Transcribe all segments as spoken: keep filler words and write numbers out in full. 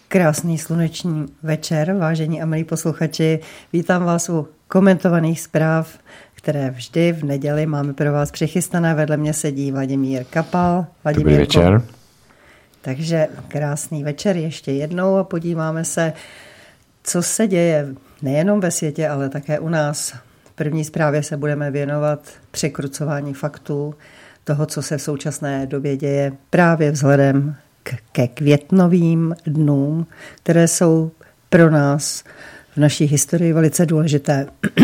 Krásný sluneční večer, vážení a milí posluchači. Vítám vás u komentovaných zpráv, které vždy v neděli máme pro vás přichystané. Vedle mě sedí Vladimír Kapal. Dobrý večer. Takže krásný večer ještě jednou a podíváme se, co se děje nejenom ve světě, ale také u nás. V první zprávě se budeme věnovat překrucování faktů, toho, co se v současné době děje právě vzhledem ke květnovým dnům, které jsou pro nás v naší historii velice důležité.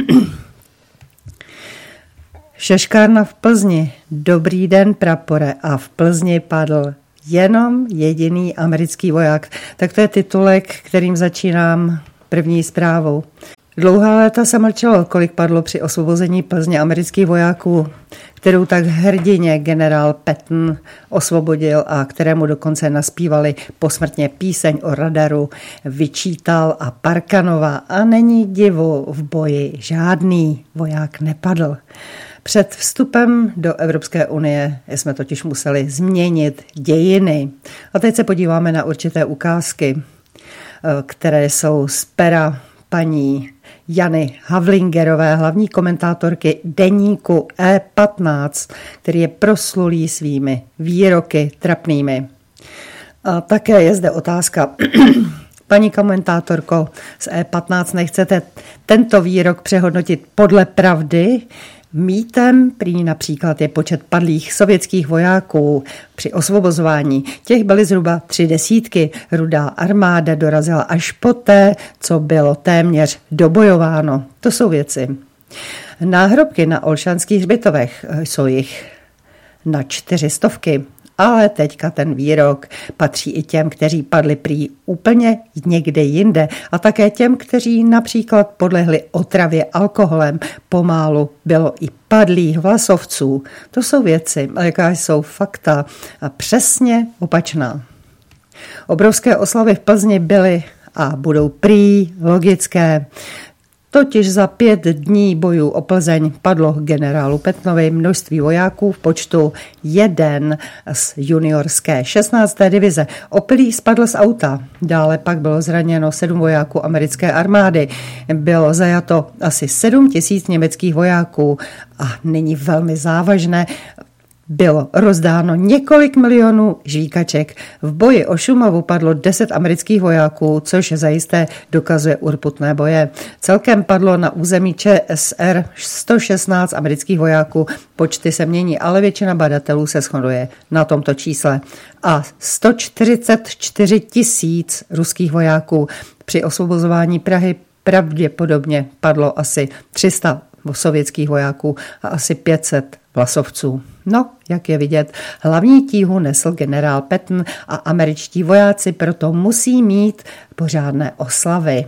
Šaškárna v Plzni. Dobrý den, prapore. A v Plzni padl jenom jediný americký voják. Tak to je titulek, kterým začínám první zprávou. Dlouhá léta se mlčelo, kolik padlo při osvobození Plzně amerických vojáků, kterou tak hrdině generál Patton osvobodil a kterému dokonce naspívali posmrtně píseň o radaru, Vyčítal a Parkanova. A není divu, v boji žádný voják nepadl. Před vstupem do Evropské unie jsme totiž museli změnit dějiny. A teď se podíváme na určité ukázky, které jsou z pera paní Jany Havlingerové, hlavní komentátorky deníku E patnáct, který je proslulý svými výroky trapnými. A také je zde otázka, paní komentátorko z E patnáct, nechcete tento výrok přehodnotit podle pravdy? Mýtem prý například je počet padlých sovětských vojáků při osvobozování. Těch byly zhruba tři desítky. Rudá armáda dorazila až poté, co bylo téměř dobojováno. To jsou věci. Náhrobky na olšanských hřbitovech jsou jich na čtyři stovky. Ale teďka ten výrok patří i těm, kteří padli prý úplně někde jinde a také těm, kteří například podlehli otravě alkoholem. Pomálu bylo i padlých vlasovců. To jsou věci, jaká jsou fakta a přesně opačná. Obrovské oslavy v Plzni byly a budou prý logické. Totiž za pět dní bojů o Plzeň padlo generálu Pattonovi množství vojáků v počtu jeden z juniorské šestnácté divize. Opilý spadl z auta. Dále pak bylo zraněno sedm vojáků americké armády. Bylo zajato asi sedm tisíc německých vojáků a nyní velmi závažné. Bylo rozdáno několik milionů žvíkaček. V boji o Šumavu padlo deset amerických vojáků, což zajisté dokazuje urputné boje. Celkem padlo na území ČSR sto šestnáct amerických vojáků. Počty se mění, ale většina badatelů se shoduje na tomto čísle. A sto čtyřicet čtyři tisíc ruských vojáků. Při osvobozování Prahy pravděpodobně padlo asi tři sta sovětských vojáků a asi pět set vlasovců. No, jak je vidět, hlavní tíhu nesl generál Patton a američtí vojáci proto musí mít pořádné oslavy.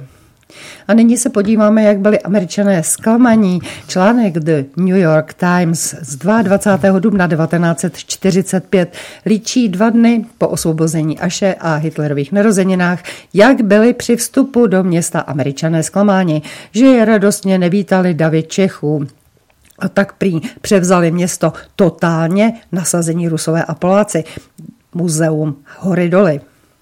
A nyní se podíváme, jak byli Američané zklamaní. Článek The New York Times z dvacátého druhého dubna devatenáct set čtyřicet pět líčí dva dny po osvobození Aše a Hitlerových narozeninách, jak byli při vstupu do města Američané zklamáni, že je radostně nevítali davy Čechů. A tak prý převzali město totálně nasazení Rusové a Poláci. Muzeum Hory doly.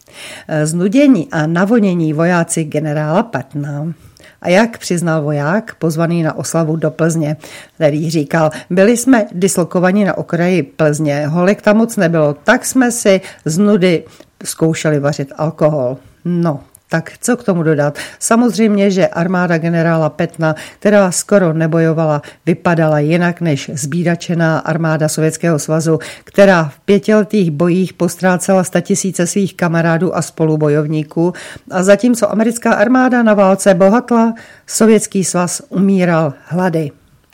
Znudění a navonění vojáci generála Pattona. A jak přiznal voják pozvaný na oslavu do Plzně, který říkal, byli jsme dislokovaní na okraji Plzně, holek tam moc nebylo, tak jsme si z nudy zkoušeli vařit alkohol. No, tak co k tomu dodat? Samozřejmě, že armáda generála Pattona, která skoro nebojovala, vypadala jinak než zbídačená armáda Sovětského svazu, která v pětiletých bojích postrácela statisíce svých kamarádů a spolubojovníků. A zatímco americká armáda na válce bohatla, Sovětský svaz umíral hlady.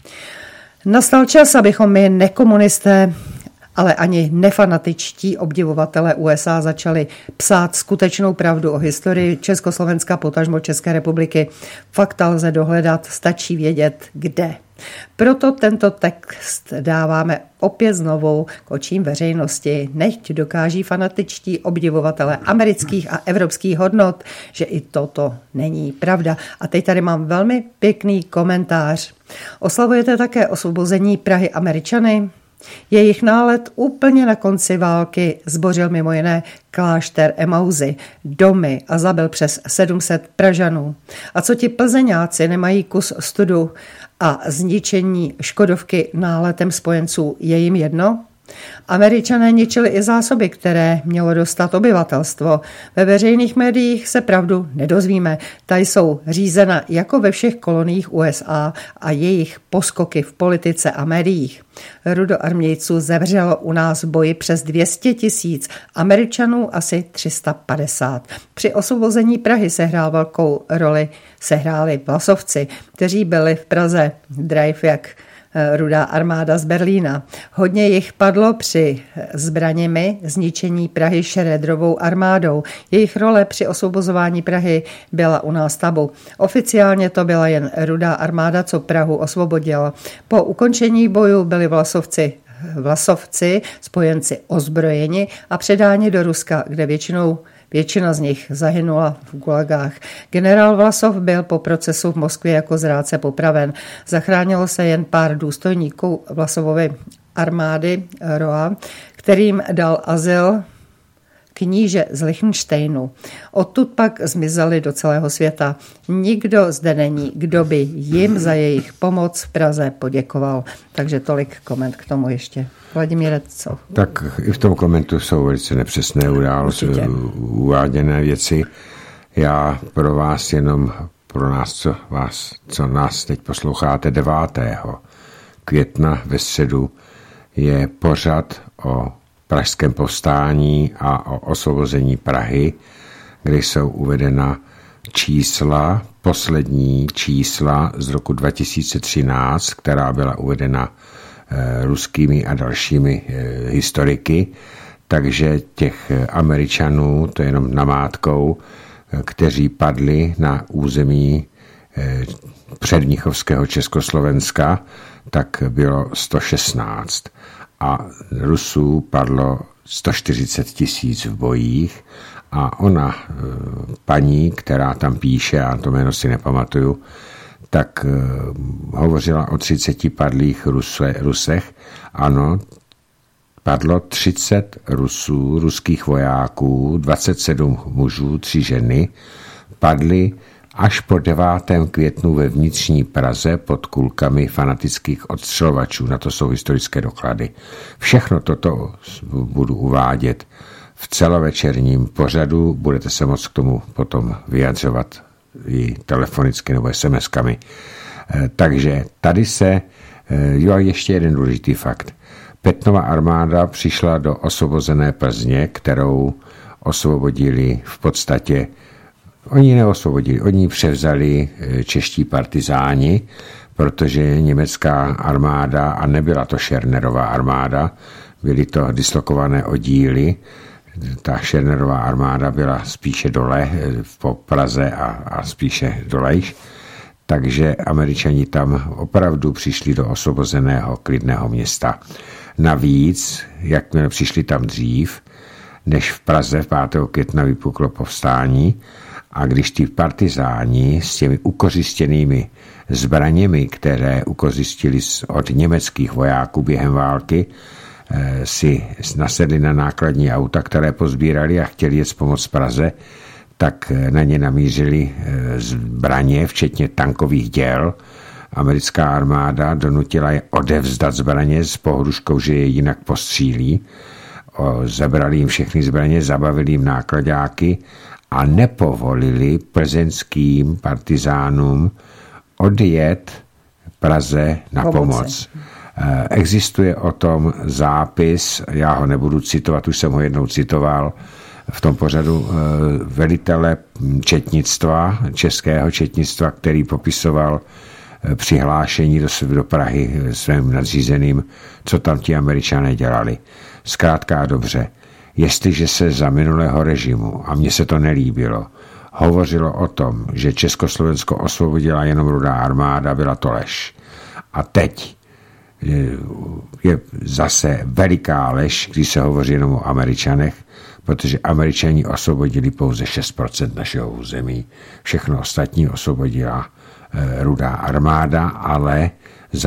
Nastal čas, abychom my nekomunisté, ale ani nefanatičtí obdivovatelé U S A začali psát skutečnou pravdu o historii Československa, potažmo České republiky. Fakta lze dohledat, stačí vědět, kde. Proto tento text dáváme opět znovu k očím veřejnosti, nechť dokáží fanatičtí obdivovatelé amerických a evropských hodnot, že i toto není pravda. A teď tady mám velmi pěkný komentář. Oslavujete také osvobození Prahy Američany? Jejich nálet úplně na konci války zbořil mimo jiné klášter Emauzy, domy a zabil přes sedm set Pražanů. A co ti plzeňáci nemají kus studu a zničení Škodovky náletem spojenců, je jim jedno? Američané ničili i zásoby, které mělo dostat obyvatelstvo. Ve veřejných médiích se pravdu nedozvíme. Ta jsou řízena jako ve všech koloniích U S A a jejich poskoky v politice a médiích. Rudoarmějců zemřelo u nás v boji přes dvě stě tisíc, Američanů asi tři sta padesát. Při osvobození Prahy sehrál velkou roli sehráli Vlasovci, kteří byli v Praze drive jak Rudá armáda z Berlína. Hodně jich padlo při zbraněmi zničení Prahy Šredrovou armádou. Jejich role při osvobozování Prahy byla u nás tabu. Oficiálně to byla jen Rudá armáda, co Prahu osvobodila. Po ukončení bojů byli Vlasovci Vlasovci, spojenci ozbrojeni a předáni do Ruska, kde většinou Většina z nich zahynula v gulagách. Generál Vlasov byl po procesu v Moskvě jako zrádce popraven. Zachránilo se jen pár důstojníků Vlasovovy armády Roa, kterým dal azyl kníže z Lichtensteinu. Odtud pak zmizeli do celého světa. Nikdo zde není, kdo by jim za jejich pomoc v Praze poděkoval. Takže tolik koment k tomu ještě. Vladimíre, co? Tak i v tom komentu jsou velice nepřesné události, uváděné věci. Já pro vás jenom, pro nás, co, vás, co nás teď posloucháte, devátého května ve středu je pořad o pražském povstání a o osvobození Prahy, kde jsou uvedena čísla, poslední čísla z roku dva tisíce třináct, která byla uvedena e, ruskými a dalšími e, historiky. Takže těch Američanů, to je jenom namátkou, e, kteří padli na území e, předmnichovského Československa, tak bylo sto šestnáct. A Rusů padlo sto čtyřicet tisíc v bojích a ona, paní, která tam píše, a to jméno si nepamatuju, tak hovořila o třiceti padlých Ruse, Rusech. Ano, padlo třicet Rusů, ruských vojáků, dvacet sedm mužů, tři ženy, padly až po devátém květnu ve vnitřní Praze pod kulkami fanatických odstřelovačů. Na to jsou historické doklady. Všechno toto budu uvádět v celovečerním pořadu. Budete se moct k tomu potom vyjadřovat i telefonicky nebo es em eskami. Takže tady se, jo, ještě jeden důležitý fakt. Petnova armáda přišla do osvobozené Plzně, kterou osvobodili v podstatě Oni neosvobodili, oni převzali čeští partizáni, protože německá armáda, a nebyla to Schörnerová armáda, byly to dislokované oddíly, ta Schörnerová armáda byla spíše dole po Praze a, a spíše dolejš, takže Američani tam opravdu přišli do osvobozeného klidného města. Navíc, jakmile přišli tam dřív, než v Praze v pátého května vypuklo povstání, a když ty partizáni s těmi ukořistěnými zbraněmi, které ukořistili od německých vojáků během války, si nasedli na nákladní auta, které pozbírali a chtěli jet pomoct Praze, tak na ně namířili zbraně, včetně tankových děl. Americká armáda donutila je odevzdat zbraně s pohruškou, že je jinak postřílí. Zabrali jim všechny zbraně, zabavili jim nákladáky a nepovolili plzeňským partizánům odjet Praze na pomoc. pomoc. Existuje o tom zápis, já ho nebudu citovat, už jsem ho jednou citoval, v tom pořadu velitele četnictva, českého četnictva, který popisoval přihlášení do, do Prahy svým nadřízeným, co tam ti Američané dělali. Zkrátka a dobře. Jestliže se za minulého režimu, a mně se to nelíbilo, hovořilo o tom, že Československo osvobodila jenom Rudá armáda, byla to lež. A teď je zase veliká lež, když se hovoří jenom o Američanech, protože Američani osvobodili pouze šest procent našeho území. Všechno ostatní osvobodila Rudá armáda, ale za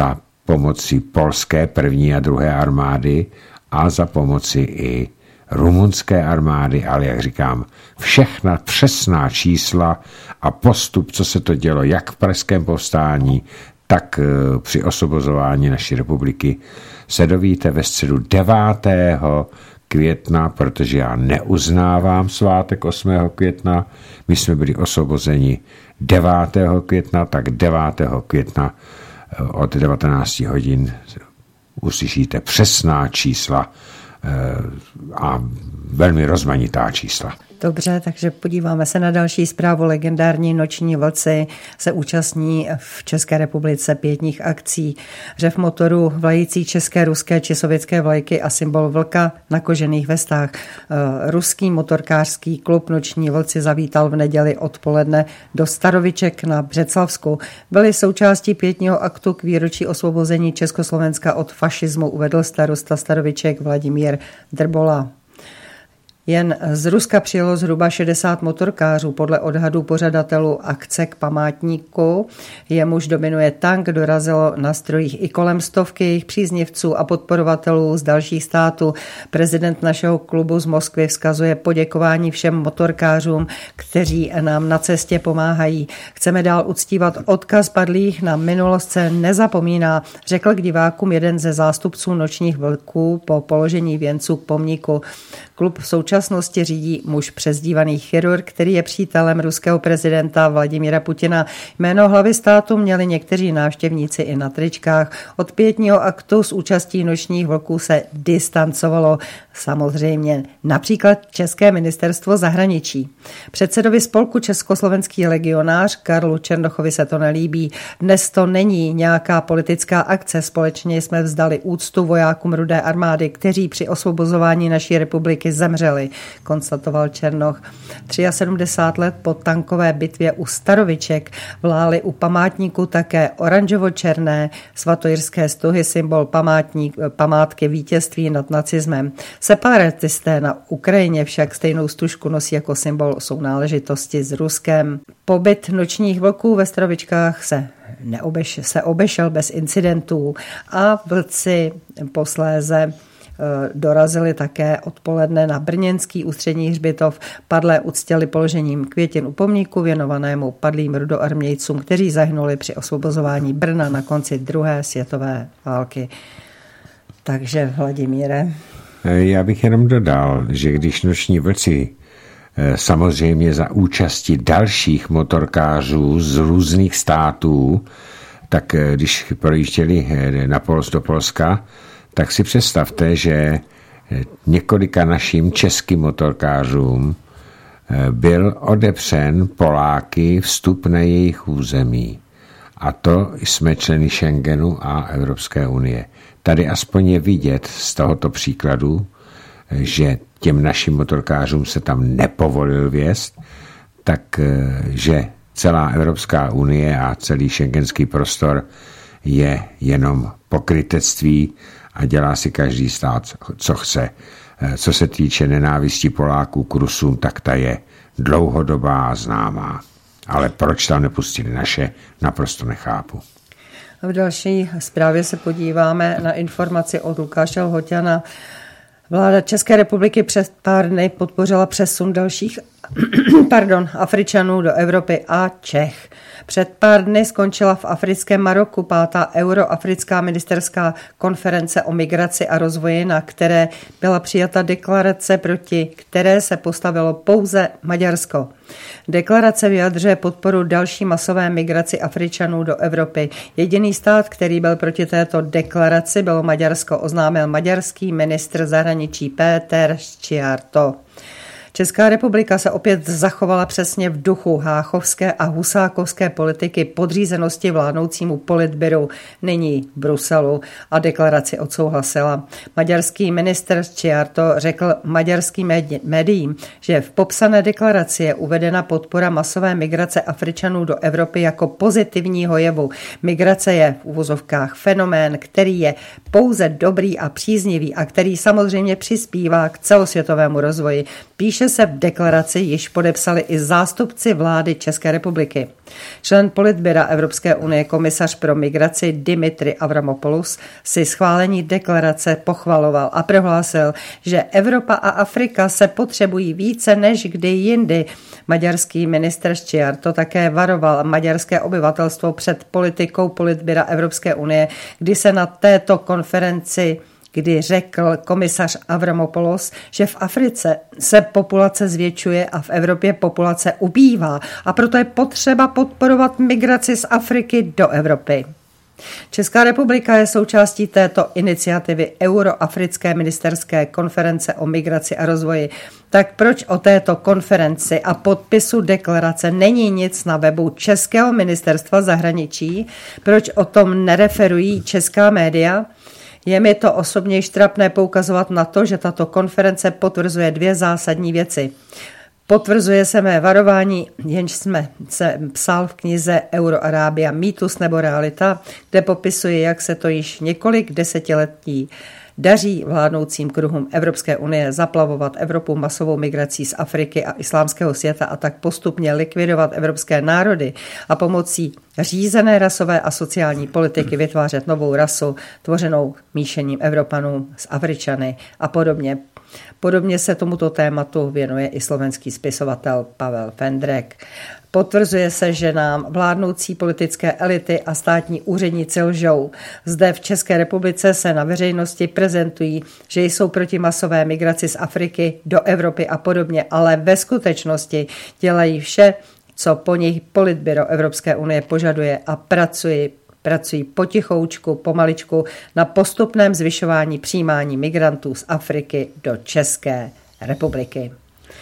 pomocí polské první a druhé armády a za pomoci i rumunské armády, ale jak říkám, všechna přesná čísla a postup, co se to dělo, jak v pražském povstání, tak při osvobozování naší republiky, se dovíte ve středu devátého května, protože já neuznávám svátek osmého května, my jsme byli osvobozeni devátého května, tak devátého května od devatenácti hodin uslyšíte přesná čísla a velmi rozmanitá čísla. Dobře, takže podíváme se na další zprávu. Legendární noční vlci se účastní v České republice pětních akcí. Řev motoru, vlající české, ruské či sovětské vlajky a symbol vlka na kožených vestách. Ruský motorkářský klub Noční vlci zavítal v neděli odpoledne do Staroviček na Břeclavsku. Byli součástí pětního aktu k výročí osvobození Československa od fašismu, uvedl starosta Staroviček Vladimír Drbola. Jen z Ruska přijelo zhruba šedesát motorkářů. Podle odhadů pořadatelů akce k památníku, jemuž dominuje tank, dorazilo na strojích i kolem stovky jejich příznivců a podporovatelů z dalších států. Prezident našeho klubu z Moskvy vzkazuje poděkování všem motorkářům, kteří nám na cestě pomáhají. Chceme dál uctívat odkaz padlých, na minulost se nezapomíná, řekl k divákům jeden ze zástupců Nočních vlků po položení věnců k pomníku. Klub v současnosti řídí muž přezdívaný chirurg, který je přítelem ruského prezidenta Vladimíra Putina. Jméno hlavy státu měli někteří návštěvníci i na tričkách. Od pětního aktu s účastí Nočních vlků se distancovalo samozřejmě například České ministerstvo zahraničí. Předsedovi spolku Československý legionář Karlu Černochovi se to nelíbí. Dnes to není nějaká politická akce. Společně jsme vzdali úctu vojákům Rudé armády, kteří při osvobozování naší republiky zemřeli, konstatoval Černoch. sedmdesát tři let po tankové bitvě u Staroviček vlály u památníku také oranžovo-černé svatojirské stuhy, symbol památník, památky vítězství nad nacismem. Separatisté na Ukrajině však stejnou stužku nosí jako symbol sounáležitosti s Ruskem. Pobyt Nočních vlků ve Starovičkách se neobeš, se obešel bez incidentů a vlci posléze dorazili také odpoledne na brněnský ústřední hřbitov. Padlé uctili položením květin u pomníku věnovanému padlým rudoarmějcům, kteří zahynuli při osvobozování Brna na konci druhé světové války. Takže Vladimíre. Já bych jenom dodal, že když Noční vlci samozřejmě za účasti dalších motorkářů z různých států, tak když projížděli na Polsko do Polska, tak si představte, že několika našim českým motorkářům byl odepřen Poláky vstup na jejich území. A to jsme členy Schengenu a Evropské unie. Tady aspoň je vidět z tohoto příkladu, že těm našim motorkářům se tam nepovolil vjezd, takže celá Evropská unie a celý schengenský prostor je jenom pokrytectví a dělá si každý stát, co chce. Co se týče nenávisti Poláků k Rusům, tak ta je dlouhodobá a známá. Ale proč tam nepustili naše, naprosto nechápu. V další zprávě se podíváme na informaci od Lukáše Lhoťana. Vláda České republiky před pár dny podpořila přesun dalších pardon, Afričanů do Evropy a Čech. Před pár dny skončila v africkém Maroku pátá euroafrická ministerská konference o migraci a rozvoji, na které byla přijata deklarace, proti které se postavilo pouze Maďarsko. Deklarace vyjadřuje podporu další masové migraci Afričanů do Evropy. Jediný stát, který byl proti této deklaraci, bylo Maďarsko, oznámil maďarský ministr zahraničí Péter Szijjártó. Česká republika se opět zachovala přesně v duchu háchovské a husákovské politiky podřízenosti vládnoucímu politbyru, nyní v Bruselu, a deklaraci odsouhlasila. Maďarský ministr Szijjártó řekl maďarským médiím, že v popsané deklaraci je uvedena podpora masové migrace Afričanů do Evropy jako pozitivního jevu. Migrace je v uvozovkách fenomén, který je pouze dobrý a příznivý a který samozřejmě přispívá k celosvětovému rozvoji. Píše že se v deklaraci již podepsali i zástupci vlády České republiky. Člen politbyra Evropské unie, komisař pro migraci Dimitri Avramopoulos si schválení deklarace pochvaloval a prohlásil, že Evropa a Afrika se potřebují více než kdy jindy. Maďarský ministr Ščiar to také varoval maďarské obyvatelstvo před politikou politbyra Evropské unie, kdy se na této konferenci kdy řekl komisař Avramopoulos, že v Africe se populace zvětšuje a v Evropě populace ubývá a proto je potřeba podporovat migraci z Afriky do Evropy. Česká republika je součástí této iniciativy Euroafrické ministerské konference o migraci a rozvoji. Tak proč o této konferenci a podpisu deklarace není nic na webu Českého ministerstva zahraničí? Proč o tom nereferují česká média? Je mi to osobně štrapné poukazovat na to, že tato konference potvrzuje dvě zásadní věci. Potvrzuje se mé varování, jenž jsme se psal v knize Euroarábia mýtus nebo realita, kde popisuje, jak se to již několik desetiletí daří vládnoucím kruhům Evropské unie zaplavovat Evropu masovou migrací z Afriky a islámského světa a tak postupně likvidovat evropské národy a pomocí řízené rasové a sociální politiky vytvářet novou rasu, tvořenou míšením Evropanů s Afričany a podobně. Podobně se tomuto tématu věnuje i slovenský spisovatel Pavel Fendrek. Potvrzuje se, že nám vládnoucí politické elity a státní úředníci lžou. Zde v České republice se na veřejnosti prezentují, že jsou proti masové migraci z Afriky do Evropy a podobně, ale ve skutečnosti dělají vše, co po nich politbyro Evropské unie požaduje a pracují Pracují potichoučku, pomaličku na postupném zvyšování přijímání migrantů z Afriky do České republiky.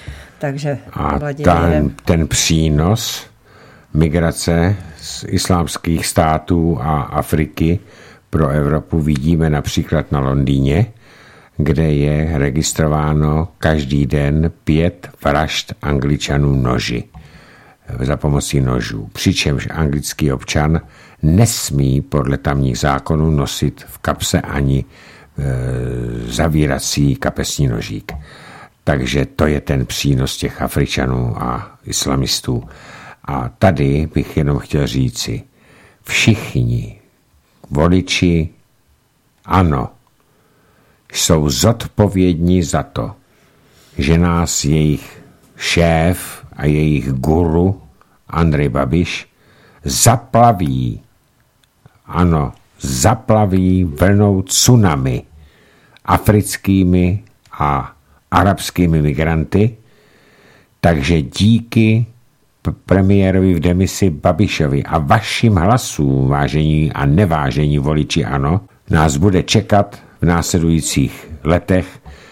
Takže a ten, ten přínos migrace z islámských států a Afriky pro Evropu vidíme například na Londýně, kde je registrováno každý den pět vražd Angličanů noži za pomocí nožů. Přičemž anglický občan nesmí podle tamních zákonů nosit v kapse ani e, zavírací kapesní nožík. Takže to je ten přínos těch Afričanů a islamistů. A tady bych jenom chtěl říci, všichni voliči ANO jsou zodpovědní za to, že nás jejich šéf a jejich guru Andrej Babiš zaplaví, ano, zaplaví vlnou tsunami africkými a arabskými migranty, takže díky premiérovi v demisi Babišovi a vašim hlasům, vážení a nevážení voliči ANO, nás bude čekat v následujících letech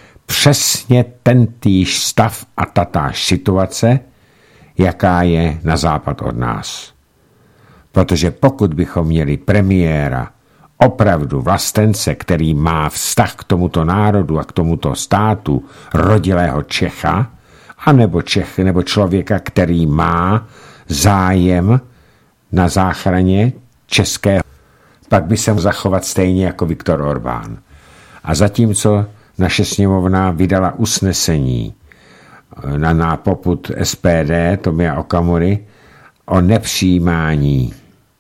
přesně tentýž stav a tatáž situace, jaká je na západ od nás. Protože pokud bychom měli premiéra opravdu vlastence, který má vztah k tomuto národu a k tomuto státu rodilého Čecha, anebo Čech, nebo člověka, který má zájem na záchraně českého, pak by se mohl zachovat stejně jako Viktor Orbán. A zatímco naše sněmovna vydala usnesení na, na popud S P D Tomia Okamury o nepřijímání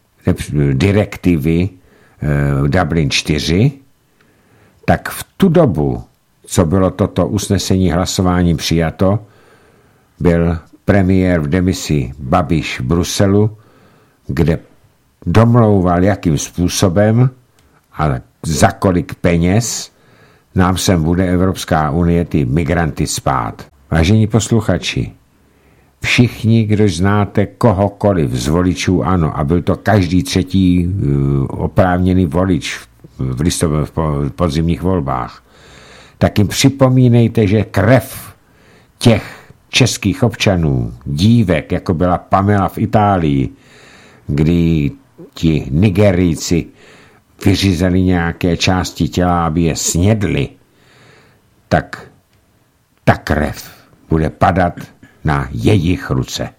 direktivy eh, Dublin čtyři, tak v tu dobu, co bylo toto usnesení hlasováním přijato, byl premiér v demisi Babiš v Bruselu, kde domlouval, jakým způsobem a za kolik peněz nám sem bude Evropská unie ty migranty spát. Vážení posluchači, všichni, kdo znáte kohokoliv z voličů ANO, a byl to každý třetí uh, oprávněný volič v, listopadu, v podzimních volbách, tak jim připomínejte, že krev těch českých občanů, dívek, jako byla Pamela v Itálii, kdy ti Nigerijci vyřízeli nějaké části těla, aby je snědli, tak ta krev bude padat na jejich ruce.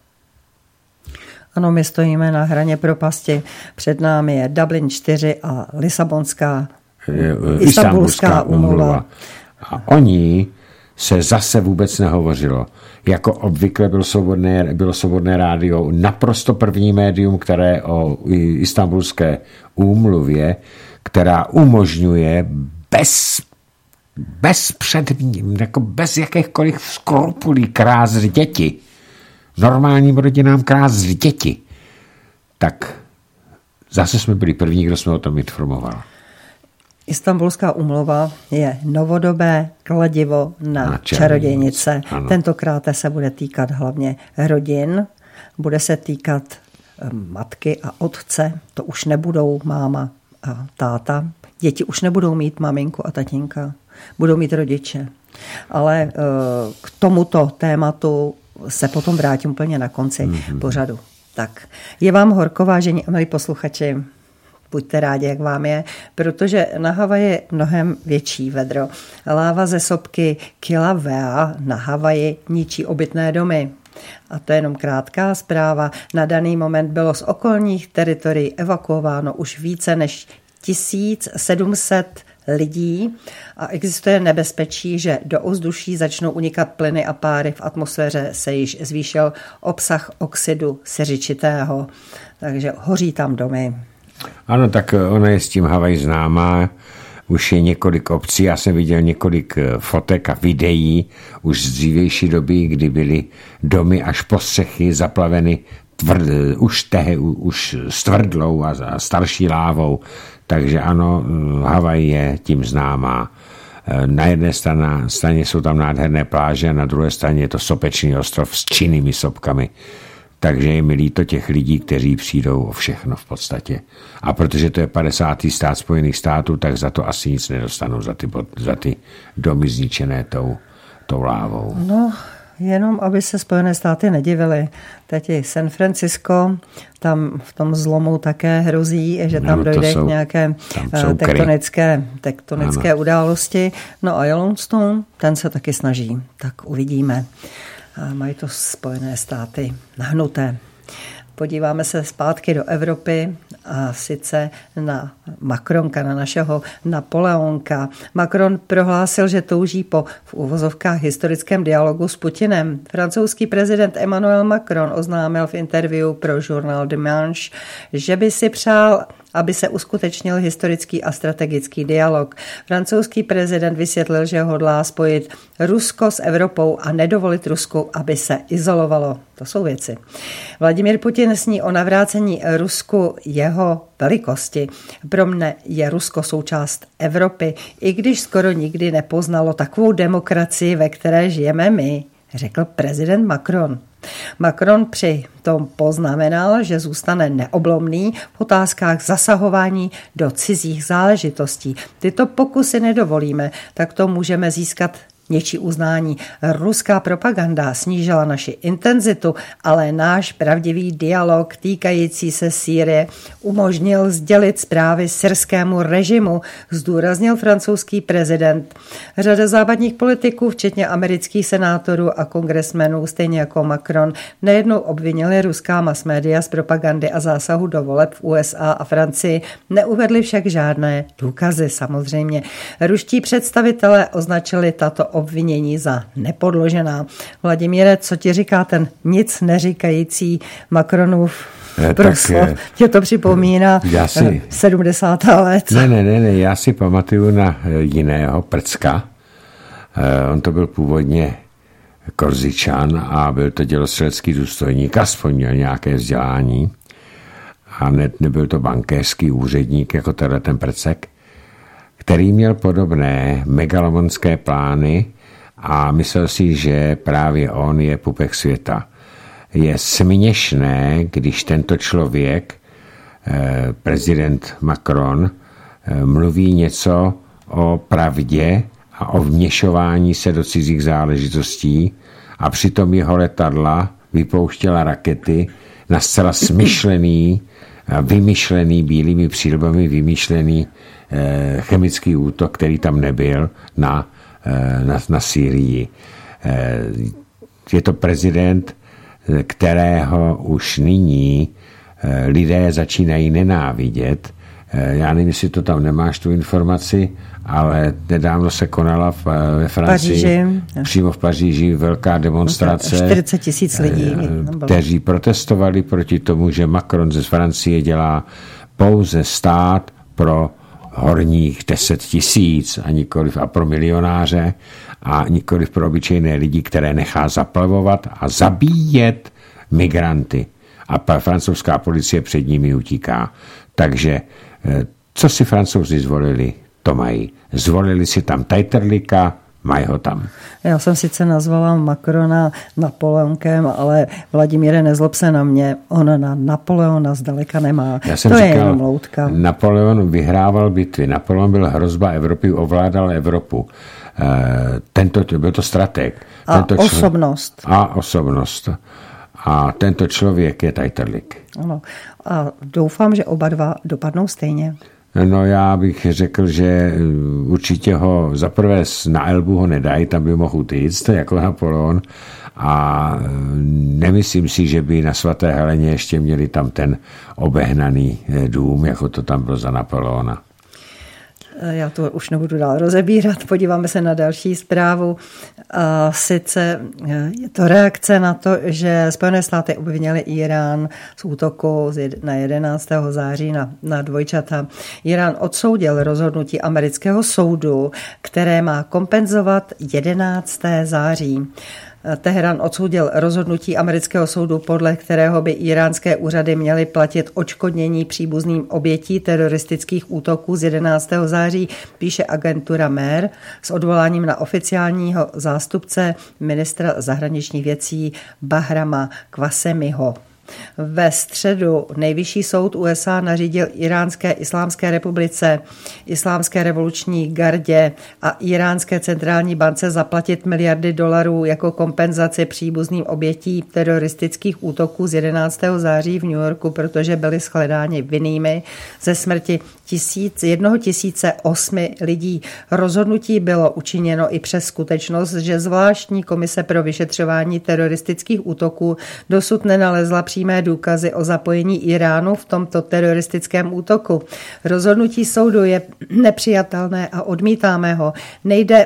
Ano, my stojíme na hraně propasti. Před námi je Dublin čtyři a Lisabonská, Istanbulská úmluva. A oni se zase vůbec nehovořilo. Jako obvykle bylo svobodné, bylo svobodné rádio naprosto první médium, které o Istanbulské úmluvě, která umožňuje bez, bez předmí, jako bez jakýchkoliv skrupulí krást děti, normálním rodinám krást děti, tak zase jsme byli první, kdo jsme o tom informoval. Istanbulská úmluva je novodobé kladivo na, na čarodějnice. Ano. Tentokrát se bude týkat hlavně rodin, bude se týkat matky a otce, to už nebudou máma a táta. Děti už nebudou mít maminku a tatínka, budou mít rodiče. Ale k tomuto tématu se potom vrátím úplně na konci mm-hmm. pořadu. Tak, je vám horko, vážení a milí posluchači, buďte rádi, jak vám je, protože na Havaji je mnohem větší vedro. Láva ze sopky Kilauea na Havaji ničí obytné domy. A to je jenom krátká zpráva. Na daný moment bylo z okolních teritorií evakuováno už více než tisíc sedm set lidí a existuje nebezpečí, že do ovzduší začnou unikat plyny a páry. V atmosféře se již zvýšil obsah oxidu siřičitého, takže hoří tam domy. Ano, tak ona je s tím Havaj známá. Už je několik obcí, já jsem viděl několik fotek a videí už z dřívější doby, kdy byly domy až po střechy zaplaveny tvrd, už, tehe, už s tvrdlou a, a starší lávou. Takže ano, Havaj je tím známá. Na jedné straně, straně jsou tam nádherné pláže a na druhé straně je to sopečný ostrov s činnými sopkami. Takže je mi líto těch lidí, kteří přijdou o všechno v podstatě. A protože to je padesátý stát Spojených států, tak za to asi nic nedostanou, za ty, za ty domy zničené tou, tou lávou. No, jenom aby se Spojené státy nedivily. Teď je San Francisco, tam v tom zlomu také hrozí, že tam no, dojde jsou, k nějaké tektonické, tektonické události. No a Yellowstone, ten se taky snaží, tak uvidíme. A mají to Spojené státy nahnuté. Podíváme se zpátky do Evropy a sice na Macronka, na našeho Napoleonka. Macron prohlásil, že touží po v uvozovkách historickém dialogu s Putinem. Francouzský prezident Emmanuel Macron oznámil v interview pro Journal Dimanche, že by si přál, aby se uskutečnil historický a strategický dialog. Francouzský prezident vysvětlil, že hodlá spojit Rusko s Evropou a nedovolit Rusku, aby se izolovalo. To jsou věci. Vladimír Putin sní o navrácení Rusku jeho velikosti. Pro mne je Rusko součást Evropy, i když skoro nikdy nepoznalo takovou demokracii, ve které žijeme my, řekl prezident Macron. Macron při tom poznamenal, že zůstane neoblomný v otázkách zasahování do cizích záležitostí. Tyto pokusy nedovolíme, tak to můžeme získat něčí uznání. Ruská propaganda snížila naši intenzitu, ale náš pravdivý dialog týkající se Sýrie umožnil sdělit zprávy syrskému režimu, zdůraznil francouzský prezident. Řada západních politiků, včetně amerických senátorů a kongresmenů, stejně jako Macron, nejednou obvinili ruská masmédia z propagandy a zásahu do voleb v U S A a Francii, neuvedli však žádné důkazy samozřejmě. Ruští představitelé označili tato obvinění za nepodložená. Vladimíre, co ti říká ten nic neříkající Macronův proslov? Tě to připomíná si, sedmdesátá let. Ne, ne, ne, ne, já si pamatuju na jiného Prcka. On to byl původně Korzičan a byl to dělostřelecký důstojník, aspoň měl nějaké vzdělání. A ne, nebyl to bankéřský úředník jako tenhle ten Prcek, který měl podobné megalomanské plány a myslel si, že právě on je pupek světa. Je směšné, když tento člověk, prezident Macron, mluví něco o pravdě a o vměšování se do cizích záležitostí a přitom jeho letadla vypouštěla rakety na zcela smyšlený, vymyšlený bílými přílbami, vymyšlený chemický útok, který tam nebyl na, na, na Sýrii. Je to prezident, kterého už nyní lidé začínají nenávidět Já nevím, jestli to tam nemáš, tu informaci, ale nedávno se konala v, ve Francii, Paříži. Přímo v Paříži, velká demonstrace. čtyřicet tisíc lidí. Kteří protestovali proti tomu, že Macron ze Francie dělá pouze stát pro horních deset tisíc a nikoliv a pro milionáře a nikoliv pro obyčejné lidi, které nechá zaplavovat a zabíjet migranty. A francouzská policie před nimi utíká. Takže co si Francouzi zvolili, to mají. Zvolili si tam Tajterlika, mají ho tam. Já jsem sice nazvala Macrona Napoleonkem, ale Vladimíre, nezlob se na mě, on na Napoleona zdaleka nemá. Já jsem to říkal, je jenom loutka. Napoleon vyhrával bitvy, Napoleon byl hrozba Evropy, ovládal Evropu. Tento, byl to strateg. A tento člo... osobnost. A osobnost. A tento člověk je Tajterlik. Ano. A doufám, že oba dva dopadnou stejně. No já bych řekl, že určitě ho zaprvé na Elbu ho nedají, tam by mohl utíct, jako Napoleon. A nemyslím si, že by na Svaté Heleně ještě měli tam ten obehnaný dům, jako to tam bylo za Napoleona. Já to už nebudu dál rozebírat, podíváme se na další zprávu. A sice je to reakce na to, že Spojené státy obvinily Irán z útoku na jedenáctého září na, na dvojčata. Irán odsoudil rozhodnutí amerického soudu, které má kompenzovat jedenáctého září. Teherán odsoudil rozhodnutí amerického soudu, podle kterého by iránské úřady měly platit odškodnění příbuzným obětí teroristických útoků z jedenáctého září, píše agentura Mer s odvoláním na oficiálního zástupce ministra zahraničních věcí Bahrama Qasemiho. Ve středu nejvyšší soud U S A nařídil Iránské islámské republice, Islámské revoluční gardě a Iránské centrální bance zaplatit miliardy dolarů jako kompenzaci příbuzným obětí teroristických útoků z jedenáctého září v New Yorku, protože byli shledáni vinnými ze smrti tisíc, jednoho tisíce osmi lidí. Rozhodnutí bylo učiněno i přes skutečnost, že zvláštní komise pro vyšetřování teroristických útoků dosud nenalezla přímé důkazy o zapojení Iránu v tomto teroristickém útoku. Rozhodnutí soudu je nepřijatelné a odmítáme ho. Nejde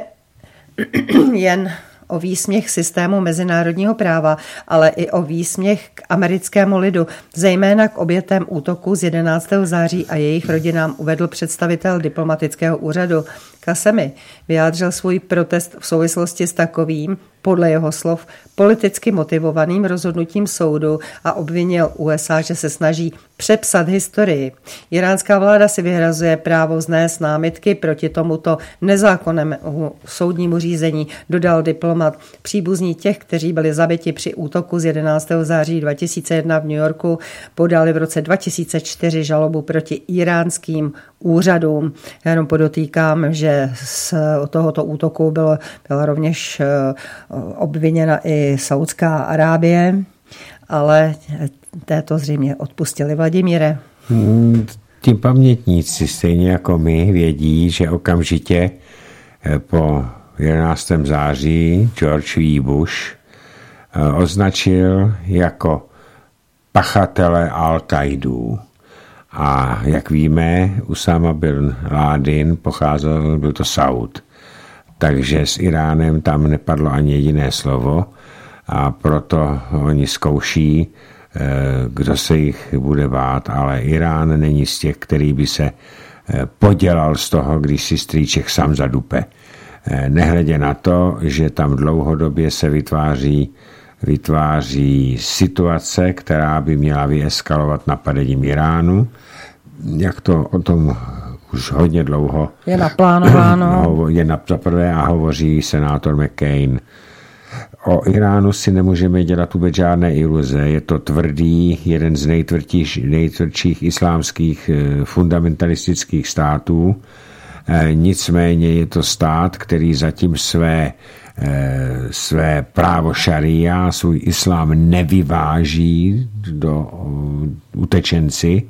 jen o výsměch systému mezinárodního práva, ale i o výsměch k americkému lidu, zejména k obětem útoku z jedenáctého září a jejich rodinám, uvedl představitel diplomatického úřadu. Qasemi vyjádřil svůj protest v souvislosti s takovým, podle jeho slov, politicky motivovaným rozhodnutím soudu a obvinil U S A, že se snaží přepsat historii. Iránská vláda si vyhrazuje právo vznést námitky proti tomuto nezákonnému soudnímu řízení, dodal diplomat. Příbuzní těch, kteří byli zabiti při útoku z jedenáctého září dva tisíce jedna v New Yorku, podali v roce dva tisíce čtyři žalobu proti iránským úřadům. Já jenom podotýkám, že z tohoto útoku bylo, byla rovněž obviněna i Saudská Arábie, ale této zřejmě odpustili. Vladimíre. Tím pamětníci stejně jako my vědí, že okamžitě po jedenáctého září George W. Bush označil jako pachatele Al-Kaidu. A jak víme, Usama bin Laden pocházel, byl to Saud. Takže s Iránem tam nepadlo ani jediné slovo a proto oni zkouší, kdo se jich bude bát, ale Irán není z těch, který by se podělal z toho, když si strýček sám zadupe. Nehledě na to, že tam dlouhodobě se vytváří, vytváří situace, která by měla vyeskalovat napadením Iránu. Jak to o tom už hodně dlouho je naplánováno. Je na prvé a hovoří senátor McCain. O Iránu si nemůžeme dělat vůbec žádné iluze. Je to tvrdý, jeden z nejtvrdších islámských fundamentalistických států. Nicméně je to stát, který zatím své, své právo šaria, svůj islám nevyváží do utečenci.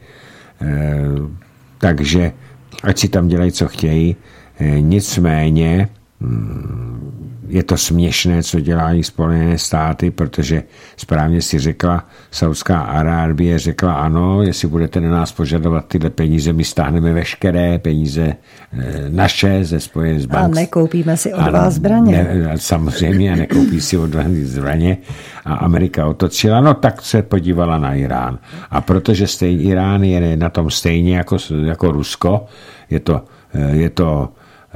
Takže ať si tam dělají, co chtějí. Nicméně je to směšné, co dělají Spojené státy, protože správně si řekla, Saudská Arábie řekla ano, jestli budete na nás požadovat tyhle peníze, my stáhneme veškeré peníze naše ze Spojených bank. A nekoupíme si od vás zbraně. Ne, samozřejmě, nekoupí si od vás zbraně. A Amerika otočila, no tak se podívala na Irán. A protože stejný Irán je na tom stejně jako, jako Rusko, je to, je to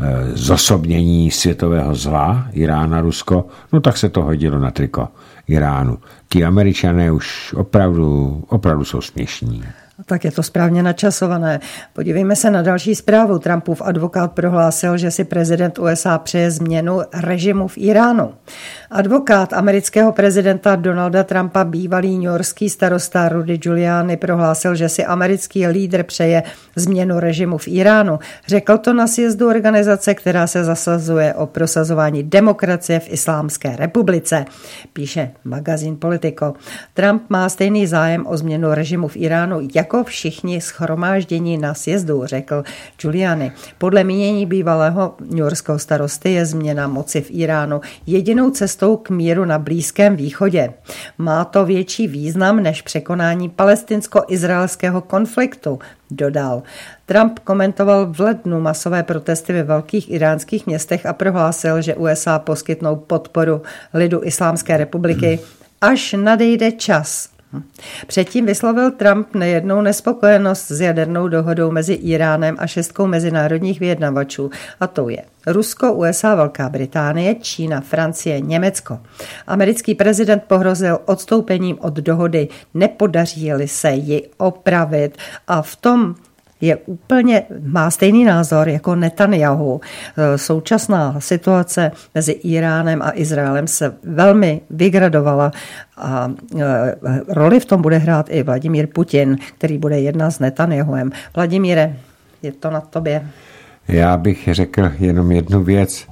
zosobnění světového zla, Irán a Rusko, no tak se to hodilo na triko Iránu. Ti Američané už opravdu, opravdu jsou směšní. Tak je to správně načasované. Podívejme se na další zprávu. Trumpův advokát prohlásil, že si prezident U S A přeje změnu režimu v Iránu. Advokát amerického prezidenta Donalda Trumpa, bývalý newyorský starosta Rudy Giuliani, prohlásil, že si americký lídr přeje změnu režimu v Iránu. Řekl to na sjezdu organizace, která se zasazuje o prosazování demokracie v Islámské republice, píše magazín Politico. Trump má stejný zájem o změnu režimu v Iránu jako všichni shromáždění na sjezdu, řekl Giuliani. Podle mínění bývalého newyorského starosty je změna moci v Iránu jedinou cestou k míru na Blízkém východě. Má to větší význam než překonání palestinsko-izraelského konfliktu, dodal. Trump komentoval v lednu masové protesty ve velkých iránských městech a prohlásil, že U S A poskytnou podporu lidu Islámské republiky, až nadejde čas. Předtím vyslovil Trump nejednou nespokojenost s jadernou dohodou mezi Iránem a šestkou mezinárodních vyjednavačů, a to je Rusko, U S A, Velká Británie, Čína, Francie, Německo. Americký prezident pohrozil odstoupením od dohody, nepodaří-li se ji opravit, a v tom je úplně, má stejný názor jako Netanyahu. Současná situace mezi Iránem a Izraelem se velmi vygradovala a roli v tom bude hrát i Vladimír Putin, který bude jednat s Netanyahuem. Vladimíre, je to na tobě. Já bych řekl jenom jednu věc.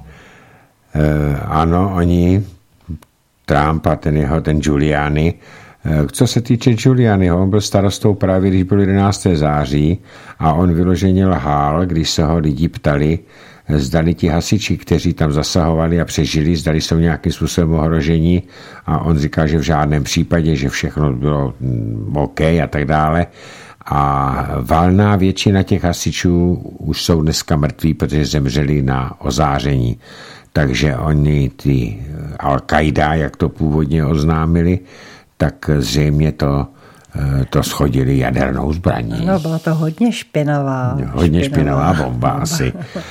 E, ano, oni, Trump a ten jeho, ten Giuliani, co se týče Giulianiho, on byl starostou právě, když byl jedenáctého září a on vyloženě lhal, když se ho lidi ptali, zdali ti hasiči, kteří tam zasahovali a přežili, zdali jsou nějakým způsobem ohrožení, a on říkal, že v žádném případě, že všechno bylo OK a tak dále. A valná většina těch hasičů už jsou dneska mrtví, protože zemřeli na ozáření. Takže oni, ty Al-Qaida, jak to původně oznámili, tak zřejmě to, to shodili jadernou zbraní. No, byla to hodně špinavá. Hodně špinavá, špinavá bomba asi.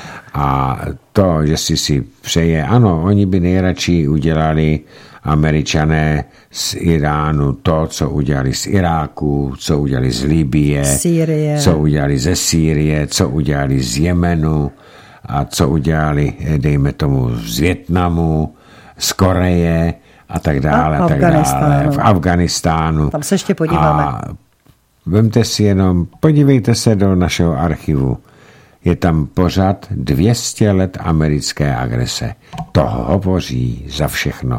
A to, že si si přeje, ano, oni by nejradši udělali, Američané z Iránu, to, co udělali z Iráku, co udělali z Libye, Sýrie. Co udělali ze Sýrie, co udělali z Jemenu a co udělali, dejme tomu, z Vietnamu, z Koreje, a tak dále, a tak dále. V Afganistánu. Tam se ještě podíváme. A vemte si jenom, podívejte se do našeho archivu. Je tam pořád dvě stě let americké agrese. To hovoří za všechno.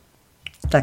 Tak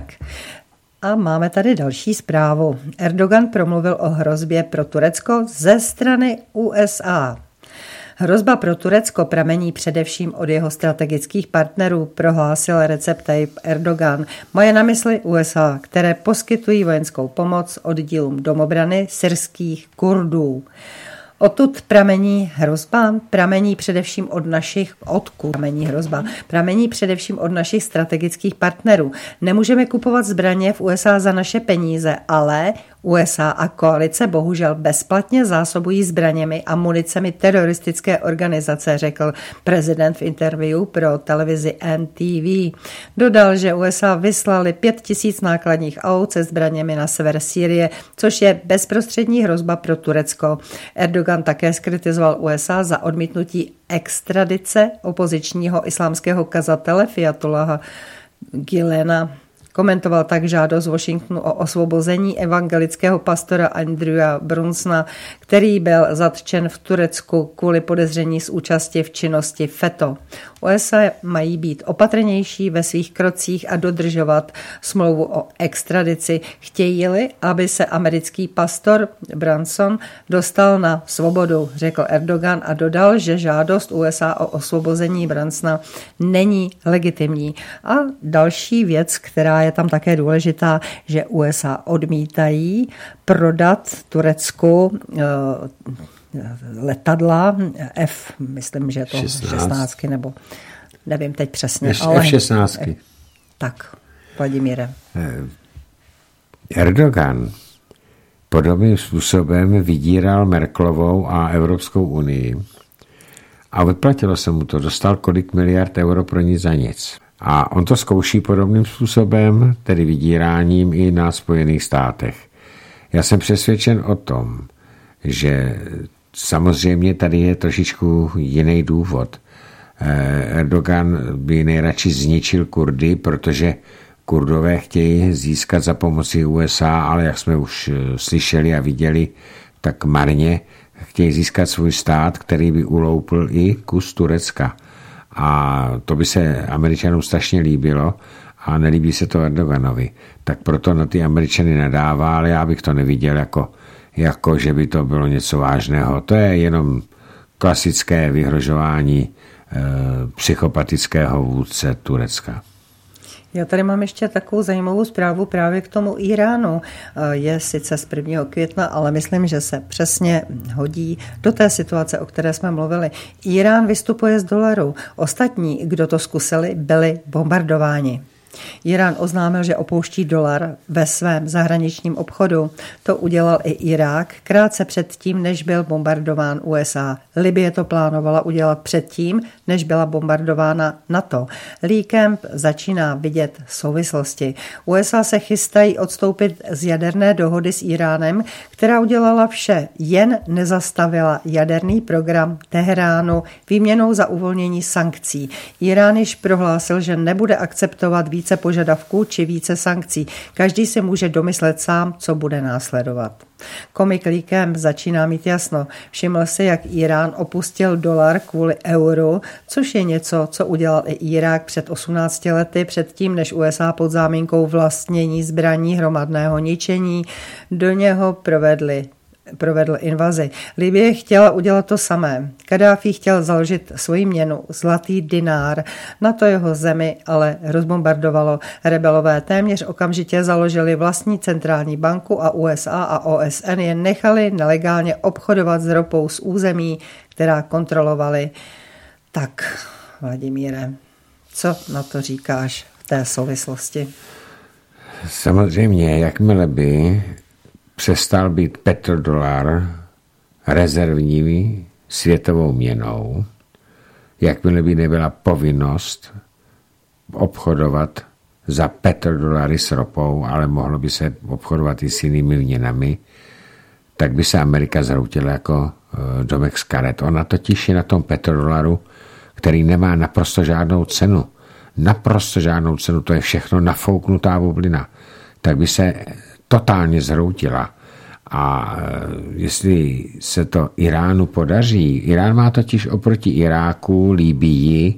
a máme tady další zprávu. Erdogan promluvil o hrozbě pro Turecko ze strany U S A. Hrozba pro Turecko pramení především od jeho strategických partnerů, prohlásil Recep Tayyip Erdogan. Maje na mysli U S A, které poskytují vojenskou pomoc oddílům domobrany syrských Kurdů. Odtud pramení hrozba, pramení především od našich, odkud pramení hrozba, pramení především od našich strategických partnerů. Nemůžeme kupovat zbraně v U S A za naše peníze, ale U S A a koalice bohužel bezplatně zásobují zbraněmi a municemi teroristické organizace, řekl prezident v interview pro televizi N T V. Dodal, že U S A vyslali pět tisíc nákladních aut se zbraněmi na sever Sýrie, což je bezprostřední hrozba pro Turecko. Erdogan také zkritizoval U S A za odmítnutí extradice opozičního islámského kazatele Fiyatullaha Gülena Komentoval tak žádost Washingtonu o osvobození evangelického pastora Andrewa Brunsona, který byl zatčen v Turecku kvůli podezření z účasti v činnosti F E T O. U S A mají být opatrnější ve svých krocích a dodržovat smlouvu o extradici. Chtějí-li, aby se americký pastor Brunson dostal na svobodu, řekl Erdogan a dodal, že žádost U S A o osvobození Brunsona není legitimní. A další věc, která je tam také důležitá, že U S A odmítají prodat Turecku letadla F, myslím, že je to šestnáct nebo nevím teď přesně. Ale F šestnáct. Tak, Vladimíre. Erdogan podobným způsobem vydíral Merkelovou a Evropskou unii a vyplatilo se mu to. Dostal kolik miliard euro pro nic za nic. A on to zkouší podobným způsobem, tedy vydíráním i na Spojených státech. Já jsem přesvědčen o tom, že samozřejmě tady je trošičku jiný důvod. Erdogan by nejradši zničil Kurdy, protože Kurdové chtějí získat za pomoci U S A, ale jak jsme už slyšeli a viděli, tak marně chtějí získat svůj stát, který by uloupil i kus Turecka. A to by se Američanům strašně líbilo a nelíbí se to Erdoganovi. Tak proto na ty Američany nadává, ale já bych to neviděl jako, jako že by to bylo něco vážného. To je jenom klasické vyhrožování e, psychopatického vůdce Turecka. Já tady mám ještě takovou zajímavou zprávu právě k tomu Iránu. Je sice z prvního května, ale myslím, že se přesně hodí do té situace, o které jsme mluvili. Irán vystupuje z dolaru. Ostatní, kdo to zkusili, byli bombardováni. Irán oznámil, že opouští dolar ve svém zahraničním obchodu. To udělal i Irák krátce předtím, než byl bombardován U S A. Libye to plánovala udělat předtím, než byla bombardována NATO. Lee Camp začíná vidět souvislosti. U S A se chystají odstoupit z jaderné dohody s Iránem, která udělala vše, jen nezastavila jaderný program Teheránu výměnou za uvolnění sankcí. Irán již prohlásil, že nebude akceptovat více více požadavků či více sankcí. Každý si může domyslet sám, co bude následovat. Komik Lee Camp začíná mít jasno. Všiml si, jak Irán opustil dolar kvůli euru, což je něco, co udělal i Irák před osmnácti lety, předtím, než U S A pod záminkou vlastnění zbraní hromadného ničení do něho provedli provedl invazi. Libye chtěla udělat to samé. Kadáfi chtěl založit svoji měnu, zlatý dinár. Na to jeho zemi ale rozbombardovalo. Rebelové téměř okamžitě založili vlastní centrální banku a U S A a O S N je nechali nelegálně obchodovat s ropou z území, která kontrolovali. Tak, Vladimíre, co na to říkáš v té souvislosti? Samozřejmě, jakmile by přestal být petrodolar rezervní světovou měnou, jakmile by nebyla povinnost obchodovat za petrodolary s ropou, ale mohlo by se obchodovat i s jinými měnami, tak by se Amerika zhroutila jako domek z karet. Ona totiž je na tom petrodolaru, který nemá naprosto žádnou cenu. Naprosto žádnou cenu, to je všechno nafouknutá bublina. Tak by se totálně zhroutila. A jestli se to Iránu podaří, Irán má totiž oproti Iráku, Libyi,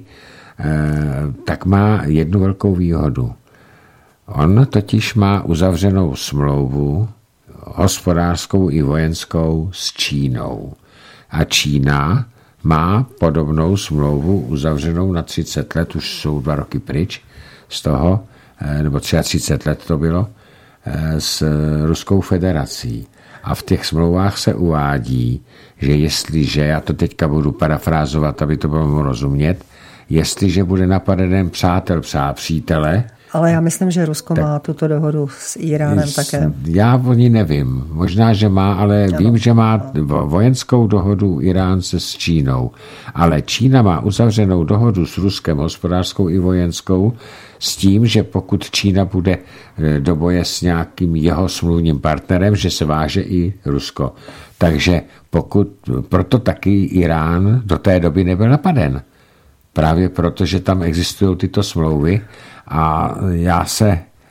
tak má jednu velkou výhodu. On totiž má uzavřenou smlouvu hospodářskou i vojenskou s Čínou. A Čína má podobnou smlouvu uzavřenou na třicet let, už jsou dva roky pryč z toho, nebo třicet let to bylo, s Ruskou federací. A v těch smlouvách se uvádí, že jestliže, já to teďka budu parafrázovat, aby to bylo rozumět, jestliže bude napaden přátel psá přítele. Ale já myslím, že Rusko tak, má tuto dohodu s Iránem také. Já o ní nevím. Možná, že má, ale ano, vím, že má vojenskou dohodu Irán se s Čínou. Ale Čína má uzavřenou dohodu s Ruskem, hospodářskou i vojenskou, s tím, že pokud Čína bude do boje s nějakým jeho smluvním partnerem, že se váže i Rusko. Takže pokud, proto taky Irán do té doby nebyl napaden. Právě proto, že tam existují tyto smlouvy a já se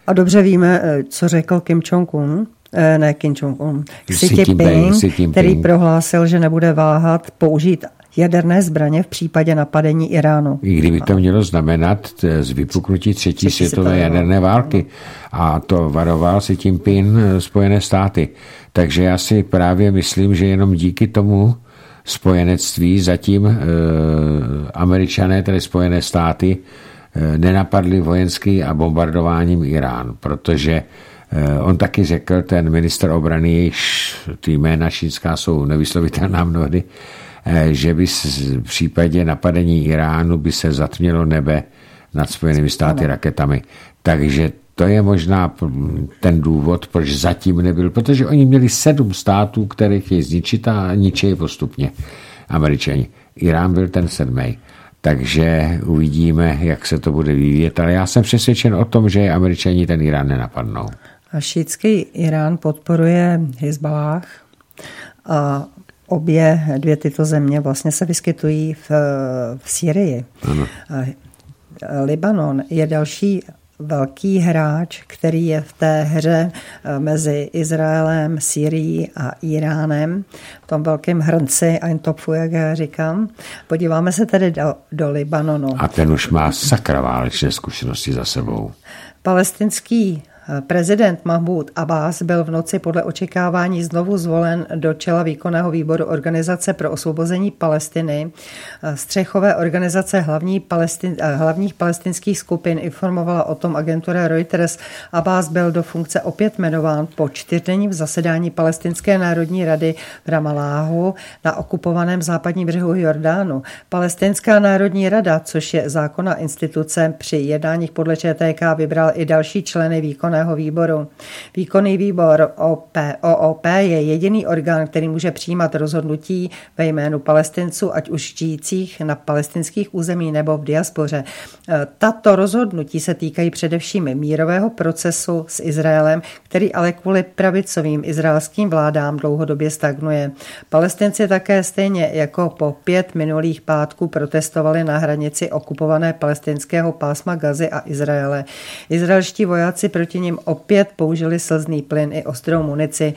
A dobře víme, co řekl Kim Jong-un, ne Kim Jong-un, Xi Jinping, který prohlásil, že nebude váhat použít jaderné zbraně v případě napadení Iránu. I kdyby to mělo znamenat z vypuknutí třetí světové jaderné války. A to varoval si tím Pin Spojené státy. Takže já si právě myslím, že jenom díky tomu spojenectví zatím e, Američané, tedy Spojené státy, e, nenapadli vojenský a bombardováním Irán, protože e, on taky řekl, ten ministr obrany, jejichž ty jména čínská jsou nevyslovitelná mnohdy, že by v případě napadení Iránu by se zatmělo nebe nad Spojenými státy ano. raketami. Takže to je možná ten důvod, proč zatím nebyl, protože oni měli sedm států, které chtějí zničit a ničí postupně Američani. Irán byl ten sedmý. Takže uvidíme, jak se to bude vyvíjet, ale já jsem přesvědčen o tom, že Američani ten Irán nenapadnou. A šítský Irán podporuje Hizballáh a obě dvě tyto země vlastně se vyskytují v, v Sýrii. Ano. Libanon je další velký hráč, který je v té hře mezi Izraelem, Sýrií a Iránem, v tom velkém hrnci Eintopfu, jak já říkám. Podíváme se tedy do, do Libanonu. A ten už má sakra válečné zkušenosti za sebou. Palestinský prezident Mahmud Abbas byl v noci podle očekávání znovu zvolen do čela výkonného výboru Organizace pro osvobození Palestiny. Střechové organizace hlavní palestin, hlavních palestinských skupin informovala o tom agentura Reuters. Abbas byl do funkce opět jmenován po čtyřdenním zasedání Palestinské národní rady v Ramalláhu na okupovaném západním břehu Jordánu. Palestinská národní rada, což je zákonná instituce, při jednáních podle ČTK vybral i další členy výkonného výboru. Výkonný výbor O O P je jediný orgán, který může přijímat rozhodnutí ve jménu Palestinců, ať už žijících na palestinských území nebo v diaspoře. Tato rozhodnutí se týkají především mírového procesu s Izraelem, který ale kvůli pravicovým izraelským vládám dlouhodobě stagnuje. Palestinci také stejně jako po pět minulých pátků protestovali na hranici okupované palestinského pásma Gazy a Izraele. Izraelští vojáci proti nim opět použili slzný plyn i ostrou munici.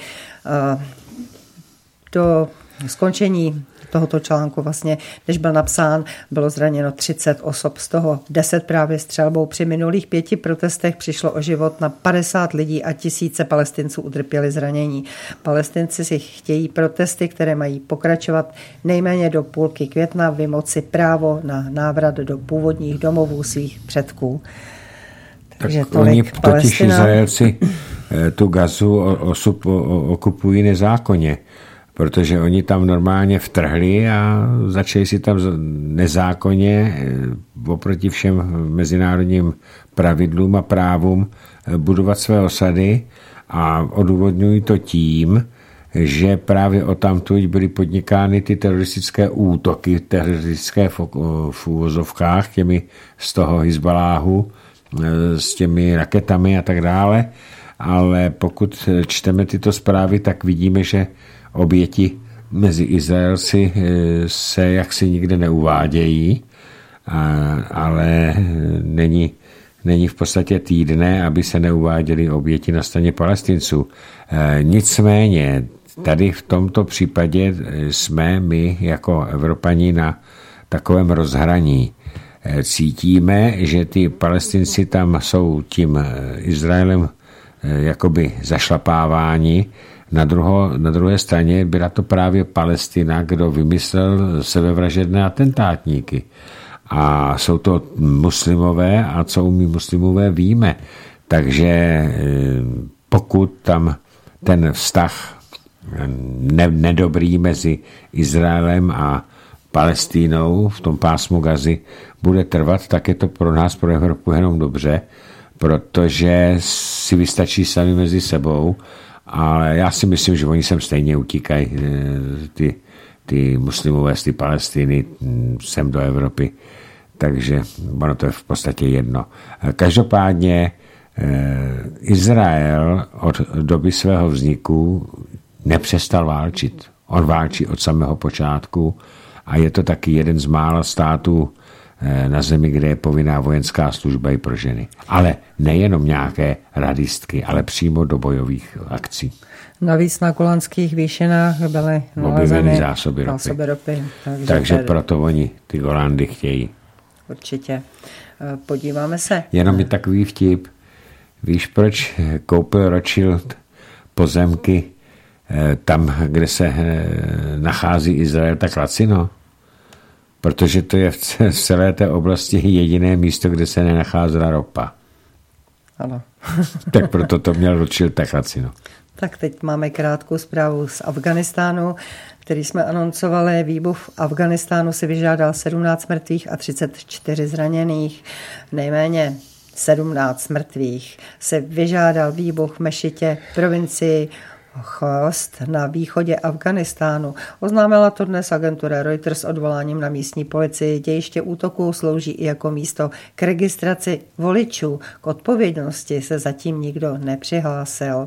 Do skončení tohoto článku, vlastně, než byl napsán, bylo zraněno třicet osob, z toho deset právě střelbou. Při minulých pěti protestech přišlo o život na padesát lidí a tisíce Palestinců utrpěli zranění. Palestinci si chtějí protesty, které mají pokračovat nejméně do půlky května, vymoci právo na návrat do původních domovů svých předků. Takže tak oni totiž Izraelci tu Gazu osup, okupují nezákonně, protože oni tam normálně vtrhli a začali si tam nezákonně oproti všem mezinárodním pravidlům a právům budovat své osady a odůvodňují to tím, že právě odtamtud byly podnikány ty teroristické útoky, teroristické v úvozovkách, těmi z toho Hizballáhu, s těmi raketami a tak dále, ale pokud čteme tyto zprávy, tak vidíme, že oběti mezi Izraelci se jaksi nikde neuvádějí, ale není, není v podstatě týdne, aby se neuváděly oběti na straně Palestinců. Nicméně tady v tomto případě jsme my jako Evropani na takovém rozhraní. Cítíme, že ty Palestinci tam jsou tím Izraelem jakoby zašlapáváni. Na, druho, na druhé straně byla to právě Palestina, kdo vymyslel sebevražedné atentátníky. A jsou to muslimové a co my muslimové víme. Takže pokud tam ten vztah ne, nedobrý mezi Izraelem a Palestínou v tom pásmu Gazy bude trvat, tak je to pro nás, pro Evropu jenom dobře, protože si vystačí sami mezi sebou, ale já si myslím, že oni sem stejně utíkají, ty, ty muslimové z ty Palestiny sem do Evropy, takže ono to je v podstatě jedno. Každopádně Izrael od doby svého vzniku nepřestal válčit. On válčí od samého počátku a je to taky jeden z mála států na zemi, kde je povinná vojenská služba i pro ženy. Ale nejenom nějaké radistky, ale přímo do bojových akcí. Navíc na Golanských výšinách byly objeveny zásoby ropy. Zásoby ropy takže takže tady... proto oni ty Golandy chtějí. Určitě. Podíváme se. Jenom je takový vtip. Víš, proč koupil Rothschild pozemky tam, kde se nachází Izrael, tak lacino? Protože to je v celé té oblasti jediné místo, kde se nenacházela ropa. Ano. Tak proto to měl Rothschild tak lacino. Tak teď máme krátkou zprávu z Afghánistánu, který jsme anoncovali. Výbuch v Afghánistánu si vyžádal sedmnáct mrtvých a třicet čtyři zraněných. Nejméně sedmnáct mrtvých se vyžádal výbuch v mešitě provincii Chost na východě Afghánistánu. Oznámila to dnes agentura Reuters odvoláním na místní policii. Dějiště útoku slouží i jako místo k registraci voličů. K odpovědnosti se zatím nikdo nepřihlásil.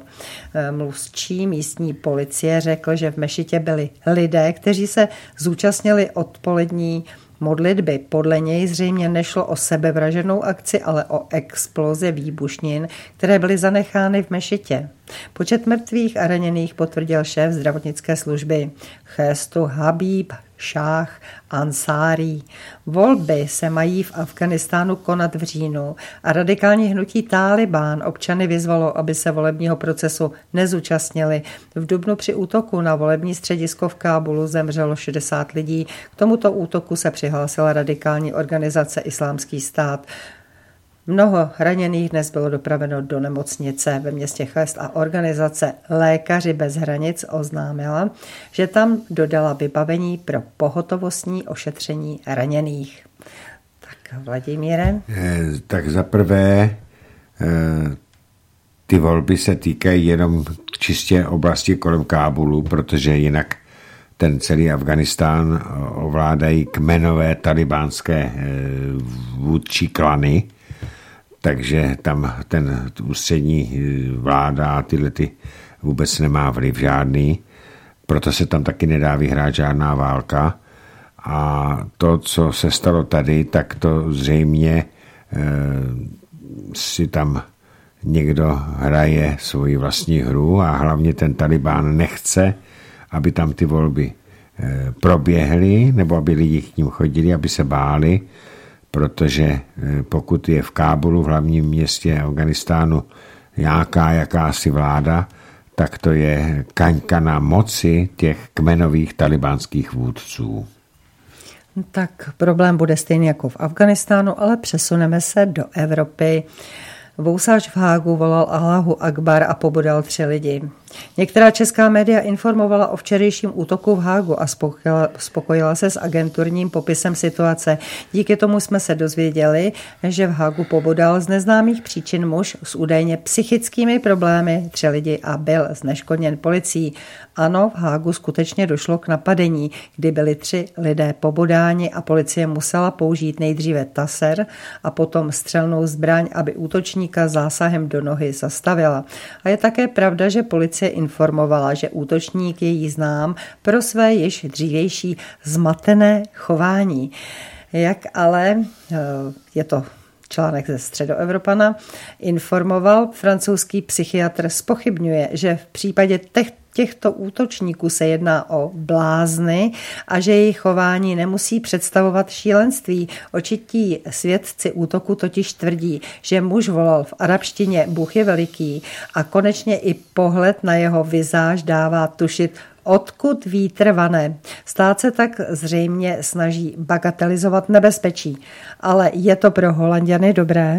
Mluvčí místní policie řekl, že v mešitě byli lidé, kteří se zúčastnili odpolední modlitby. Podle něj zřejmě nešlo o sebevražednou akci, ale o explozi výbušnin, které byly zanechány v mešitě. Počet mrtvých a raněných potvrdil šéf zdravotnické služby Chestu Habib Šách Ansárí. Volby se mají v Afghánistánu konat v říjnu a radikální hnutí Tálibán občany vyzvalo, aby se volebního procesu nezúčastnili. V dubnu při útoku na volební středisko v Kábulu zemřelo šedesát lidí. K tomuto útoku se přihlásila radikální organizace Islámský stát. Mnoho raněných dnes bylo dopraveno do nemocnice ve městě Chest a organizace Lékaři bez hranic oznámila, že tam dodala vybavení pro pohotovostní ošetření raněných. Tak Vladimíre? Tak za prvé ty volby se týkají jenom čistě oblasti kolem Kábulu, protože jinak ten celý Afghánistán ovládají kmenové talibánské vůdčí klany, takže tam ten ústřední vláda a tyhle ty vůbec nemá vliv žádný, proto se tam taky nedá vyhrát žádná válka. A to, co se stalo tady, tak to zřejmě e, si tam někdo hraje svoji vlastní hru a hlavně ten Talibán nechce, aby tam ty volby e, proběhly, nebo aby lidi k ním chodili, aby se báli, protože pokud je v Kábulu, v hlavním městě Afghánistánu, nějaká jakási vláda, tak to je kaňka na moci těch kmenových talibánských vůdců. Tak problém bude stejný jako v Afghánistánu, ale přesuneme se do Evropy. Vousač v Hágu volal Allahu Akbar a pobodal tři lidi. Některá česká média informovala o včerejším útoku v Hágu a spokojila, spokojila se s agenturním popisem situace. Díky tomu jsme se dozvěděli, že v Hágu pobodal z neznámých příčin muž s údajně psychickými problémy tři lidi a byl zneškodněn policií. Ano, v Hágu skutečně došlo k napadení, kdy byli tři lidé pobodáni a policie musela použít nejdříve taser a potom střelnou zbraň, aby útočníka zásahem do nohy zastavila. A je také pravda, že policie informovala, že útočník je jí znám pro své již dřívější zmatené chování. Jak ale, je to článek ze Středoevropana, informoval, francouzský psychiatr zpochybňuje, že v případě těch těchto útočníků se jedná o blázny a že jejich chování nemusí představovat šílenství. Očití svědci útoku totiž tvrdí, že muž volal v arabštině Bůh je veliký a konečně i pohled na jeho vizáž dává tušit, odkud vítr vane. Stát se tak zřejmě snaží bagatelizovat nebezpečí. Ale je to pro Holanďany dobré?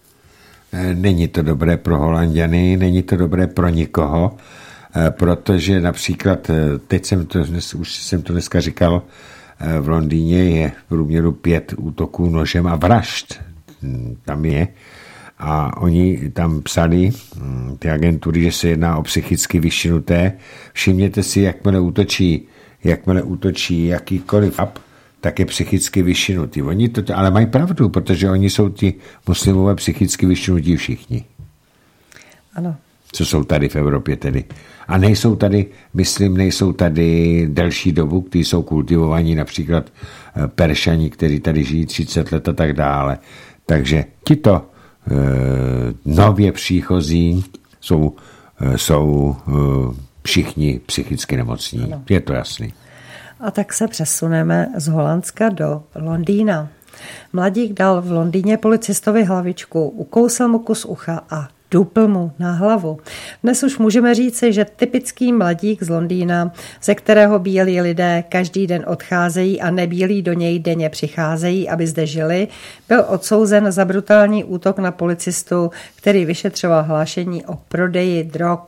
Není to dobré pro Holanďany, není to dobré pro nikoho, protože například, teď jsem to, už jsem to dneska říkal, v Londýně je v průměru pět útoků nožem a vražd tam je. A oni tam psali, ty agentury, že se jedná o psychicky vyšinuté. Všimněte si, jakmile útočí, jakmile útočí jakýkoliv ap, tak je psychicky vyšinutý. Oni to, ale mají pravdu, protože oni jsou ti muslimové psychicky vyšinutí všichni. Ano. co jsou tady v Evropě tedy. A nejsou tady, myslím, nejsou tady delší dobu, kteří jsou kultivovaní, například Peršani, kteří tady žijí třicet let a tak dále. Takže tito e, nově příchozí jsou, e, jsou e, všichni psychicky nemocní. Ano. Je to jasný. A tak se přesuneme z Holandska do Londýna. Mladík dal v Londýně policistovi hlavičku, ukousl mu kus ucha a dupl mu na hlavu. Dnes už můžeme říci, že typický mladík z Londýna, ze kterého bílí lidé každý den odcházejí a nebílí do něj denně přicházejí, aby zde žili, byl odsouzen za brutální útok na policistu, který vyšetřoval hlášení o prodeji drog.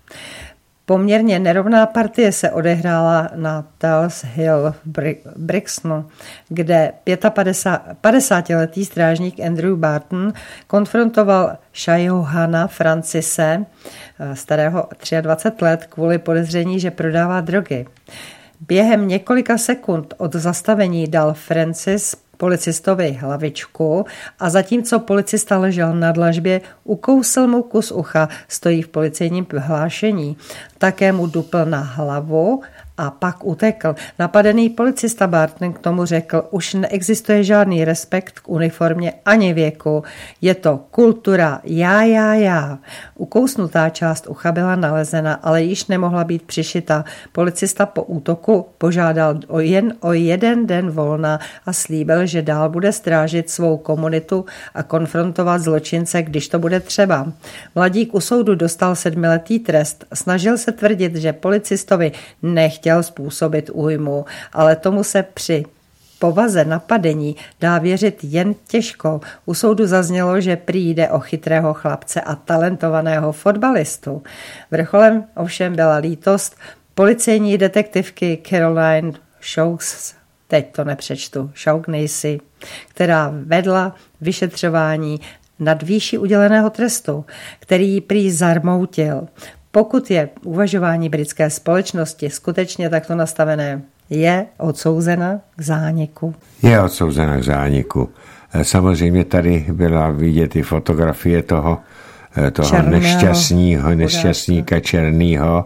Poměrně nerovná partie se odehrála na Tulse Hill v Brixtonu, kde padesátiletý strážník Andrew Barton konfrontoval Shayohana Francise, starého dvacet tři let, kvůli podezření, že prodává drogy. Během několika sekund od zastavení dal Francis policistovi hlavičku a zatímco policista ležel na dlažbě, ukousl mu kus ucha, stojí v policejním hlášení. Také mu dupl na hlavu a pak utekl. Napadený policista Barton k tomu řekl, už neexistuje žádný respekt k uniformě ani věku. Je to kultura já, já, já. Ukousnutá část ucha byla nalezena, ale již nemohla být přišita. Policista po útoku požádal o jen o jeden den volna a slíbil, že dál bude strážit svou komunitu a konfrontovat zločince, když to bude třeba. Mladík u soudu dostal sedmiletý trest. Snažil se tvrdit, že policistovi nechtěl způsobit újmu, ale tomu se při povaze napadení dá věřit jen těžko. U soudu zaznělo, že prý jde o chytrého chlapce a talentovaného fotbalistu. Vrcholem ovšem byla lítost policejní detektivky Caroline Shawkes, teď to nepřečtu, Shaughnessy, která vedla vyšetřování nad výši uděleného trestu, který prý zarmoutil. Pokud je uvažování britské společnosti skutečně takto nastavené, je odsouzena k zániku. Je odsouzena k zániku. Samozřejmě tady byla vidět i fotografie toho, toho Černého, nešťastního, nešťastníka Černýho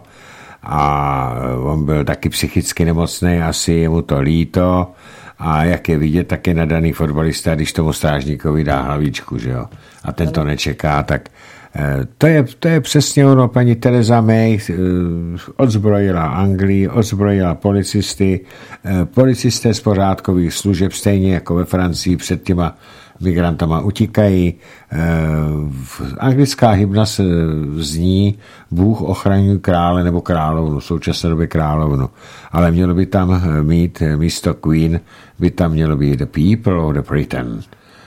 a on byl taky psychicky nemocný, asi je mu to líto a jak je vidět, tak je nadaný fotbalista, když tomu strážníkovi dá hlavičku, že jo? A ten to nečeká, tak To je, to je přesně ono, paní Theresa May odzbrojila Anglii, odzbrojila policisty, policisté z pořádkových služeb, stejně jako ve Francii před těma migrantama utíkají. Anglická hymna se zní Bůh ochraňuje krále nebo královnu, v současné době královnu. Ale mělo by tam mít místo Queen, by tam mělo být the people of the Britain.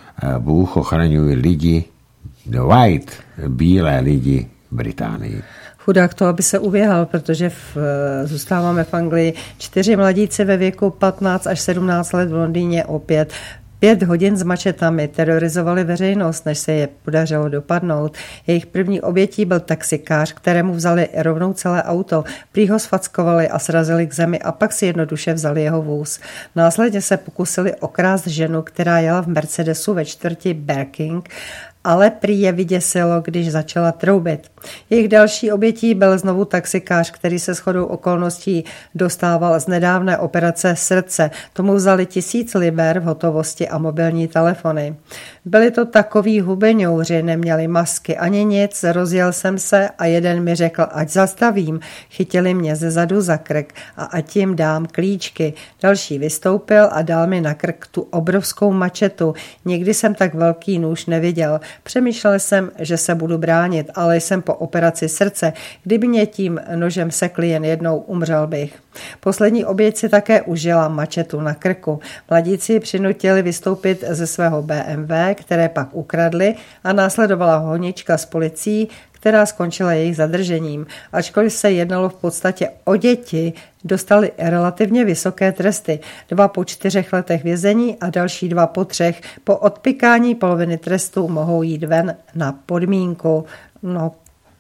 Bůh ochraňuje lidi, the white, bílé lidi Británii. Chudák to, aby se uběhal, protože v, zůstáváme v Anglii. Čtyři mladíci ve věku patnáct až sedmnáct let v Londýně opět pět hodin s mačetami terorizovali veřejnost, než se je podařilo dopadnout. Jejich první obětí byl taxikář, kterému vzali rovnou celé auto. Prý ho sfackovali a srazili k zemi a pak si jednoduše vzali jeho vůz. Následně se pokusili okrást ženu, která jela v Mercedesu ve čtvrti Barking, ale prý je vyděsilo, když začala troubit. Jejich další obětí byl znovu taxikář, který se shodou okolností dostával z nedávné operace srdce. Tomu vzali tisíc liber v hotovosti a mobilní telefony. Byli to takoví hubeňouři, neměli masky ani nic, rozjel jsem se a jeden mi řekl, ať zastavím. Chytili mě ze zadu za krk a ať jim dám klíčky. Další vystoupil a dal mi na krk tu obrovskou mačetu. Nikdy jsem tak velký nůž neviděl. Přemýšlel jsem, že se budu bránit, ale jsem po operaci srdce. Kdyby mě tím nožem sekli jen jednou, umřel bych. Poslední oběť si také užila mačetu na krku. Mladíci ji přinutili vystoupit ze svého bé em vé, které pak ukradli, a následovala honička s policií, která skončila jejich zadržením. Ačkoliv se jednalo v podstatě o děti, dostali relativně vysoké tresty. Dva po čtyřech letech vězení a další dva po třech. Po odpykání poloviny trestu mohou jít ven na podmínku. No,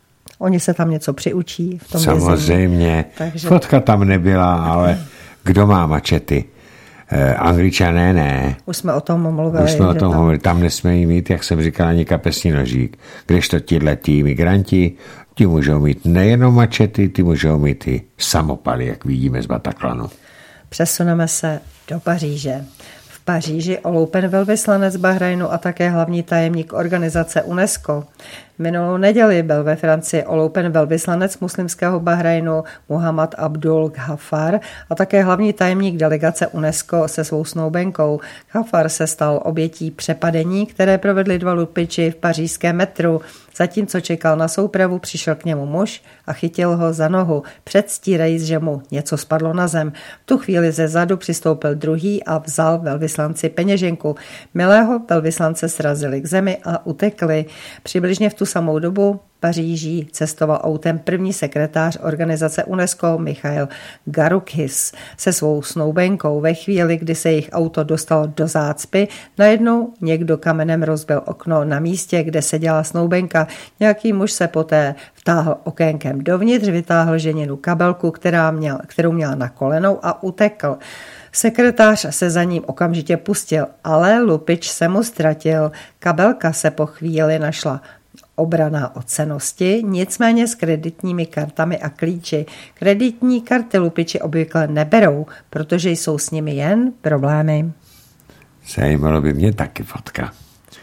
oni se tam něco přiučí v tom vězení. Samozřejmě. Takže... Fotka tam nebyla, ale kdo má mačety? Eh, Angličané ne. Už jsme o tom mluvili. Už jsme o tom mluvili. Tam nesmějí mít, jak jsem říkal, ani kapesní nožík. Kdežto tihleti migranti, Ti můžou mít nejenom mačety, ty můžou mít i samopaly, jak vidíme z Bataclanu. Přesuneme se do Paříže. V Paříži oloupen velvyslanec Bahrajnu a také hlavní tajemník organizace UNESCO. Minulou neděli byl ve Francii oloupen velvyslanec muslimského Bahrajnu Muhammad Abdul Ghaffar a také hlavní tajemník delegace UNESCO se svou snoubenkou. Ghaffar se stal obětí přepadení, které provedli dva lupiči v pařížském metru. Zatímco čekal na soupravu, přišel k němu muž a chytil ho za nohu, předstírajíc, že mu něco spadlo na zem. V tu chvíli ze zadu přistoupil druhý a vzal velvyslanci peněženku. Milého velvyslance srazili k zemi a utekli. Přibližně v tu samou dobu Paříží cestoval autem první sekretář organizace UNESCO Michail Garukhis se svou snoubenkou. Ve chvíli, kdy se jejich auto dostalo do zácpy, najednou někdo kamenem rozbil okno na místě, kde seděla snoubenka. Nějaký muž se poté vtáhl okénkem dovnitř, vytáhl ženinu kabelku, která měl, kterou měla na kolenou a utekl. Sekretář se za ním okamžitě pustil, ale lupič se mu ztratil. Kabelka se po chvíli našla obraná od cennosti, nicméně s kreditními kartami a klíči. Kreditní karty lupiči obvykle neberou, protože jsou s nimi jen problémy. Zajímalo by mě taky fotka.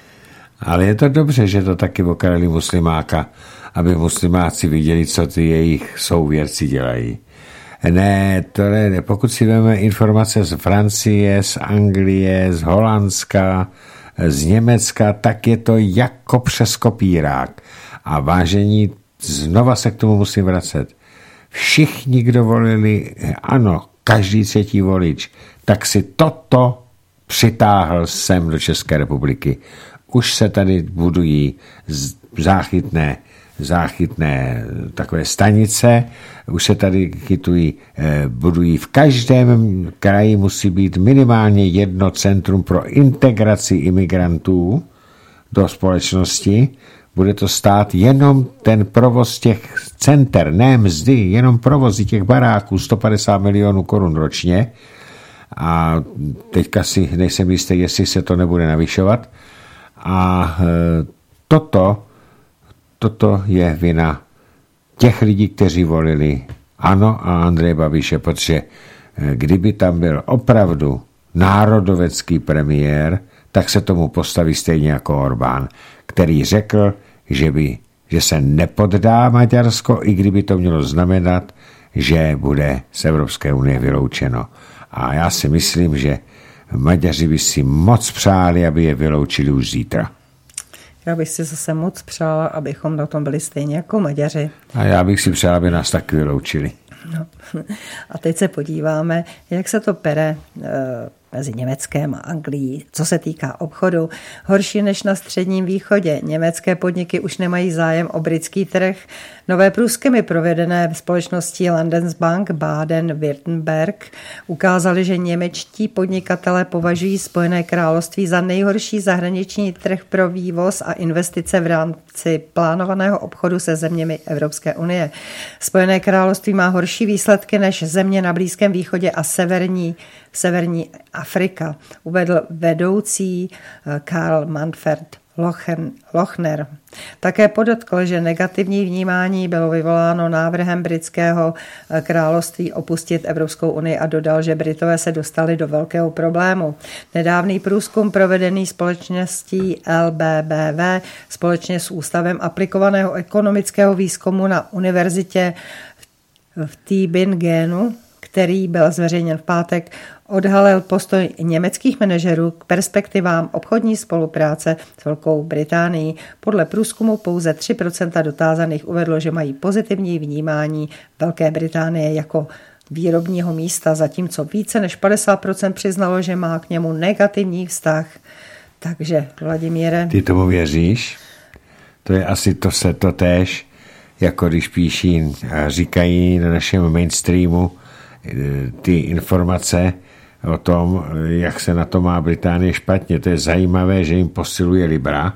Ale je to dobře, že to taky okradli muslimáka, aby muslimáci viděli, co ty jejich souvěrci dělají. Ne, to ne, pokud si vezmeme informace z Francie, z Anglie, z Holandska, z Německa, tak je to jako přes kopírák. A vážení, znova se k tomu musím vracet. Všichni, kdo volili, ano, každý třetí volič, tak si toto přitáhl sem do České republiky. Už se tady budují záchytné záchytné takové stanice, už se tady chytují, budují v každém kraji musí být minimálně jedno centrum pro integraci imigrantů do společnosti. Bude to stát jenom ten provoz těch center, ne mzdy, jenom provozy těch baráků, sto padesát milionů korun ročně. A teďka si nejsem jistý, jestli se to nebude navyšovat. A toto Toto je vina těch lidí, kteří volili ANO a Andreje Babiše, protože kdyby tam byl opravdu národovecký premiér, tak se tomu postaví stejně jako Orbán, který řekl, že, by, že se nepoddá Maďarsko, i kdyby to mělo znamenat, že bude z Evropské unie vyloučeno. A já si myslím, že Maďaři by si moc přáli, aby je vyloučili už zítra. Já bych si zase moc přála, abychom na tom byli stejně jako Maďaři. A já bych si přála, aby nás taky vyloučili. No. A teď se podíváme, jak se to pere e, mezi Německem a Anglií. Co se týká obchodu, horší než na Středním východě. Německé podniky už nemají zájem o britský trh. Nové průzkumy provedené v společnosti Landesbank Baden-Württemberg ukázaly, že němečtí podnikatelé považují Spojené království za nejhorší zahraniční trh pro vývoz a investice v rámci plánovaného obchodu se zeměmi Evropské unie. Spojené království má horší výsledky než země na Blízkém východě a severní, severní Afrika, uvedl vedoucí Karl Manfred Lochner. Také podotkl, že negativní vnímání bylo vyvoláno návrhem britského království opustit Evropskou unii a dodal, že Britové se dostali do velkého problému. Nedávný průzkum provedený společností L B B V společně s Ústavem aplikovaného ekonomického výzkumu na univerzitě v Tübingenu, který byl zveřejněn v pátek, odhalil postoj německých manažerů k perspektivám obchodní spolupráce s Velkou Británií. Podle průzkumu pouze tři procenta dotázaných uvedlo, že mají pozitivní vnímání Velké Británie jako výrobního místa, zatímco více než padesát procent přiznalo, že má k němu negativní vztah. Takže, Vladimíre... Ty tomu věříš? To je asi to se to též, jako když píší a říkají na našem mainstreamu ty informace o tom, jak se na to má Británie špatně. To je zajímavé, že jim posiluje Libra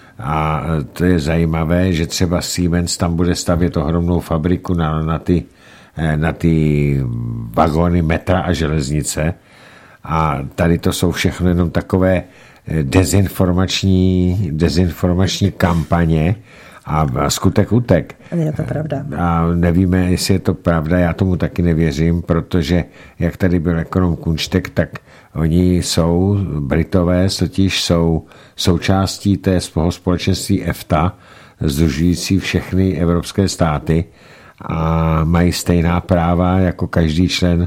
a to je zajímavé, že třeba Siemens tam bude stavět ohromnou fabriku na, na, ty, na ty vagóny metra a železnice a tady to jsou všechno jenom takové dezinformační, dezinformační kampaně A skutek utek. Je to pravda. A nevíme, jestli je to pravda, já tomu taky nevěřím, protože jak tady byl ekonom Kunštek, tak oni jsou, Britové totiž jsou součástí té společenství E F T A, sdružující všechny evropské státy a mají stejná práva jako každý člen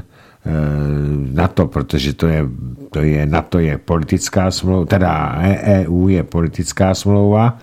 NATO, protože to je, to je NATO je politická smlouva, teda E U je politická smlouva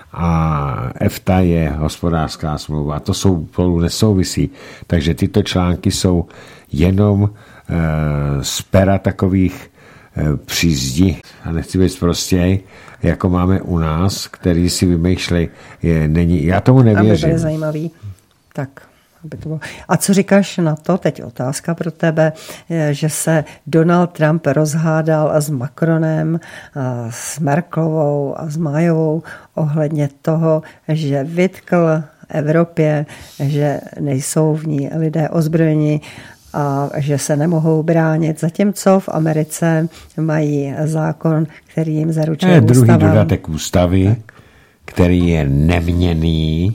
a E F T A je hospodářská smlouva. To jsou spolu nesouvisí. Takže tyto články jsou jenom e, z pera takových e, přízdí, a nechci být prostěj, jako máme u nás, který si vymýšlej, je, není, já tomu nevěřím. Aby byl zajímavý. Tak. Aby to bylo. A co říkáš na to, teď otázka pro tebe, že se Donald Trump rozhádal s Macronem, s Merkelovou a s Mayovou ohledně toho, že vytkl Evropě, že nejsou v ní lidé ozbrojeni a že se nemohou bránit, zatímco v Americe mají zákon, který jim zaručuje ústava. Druhý dodatek ústavy, tak. Který je neměnný.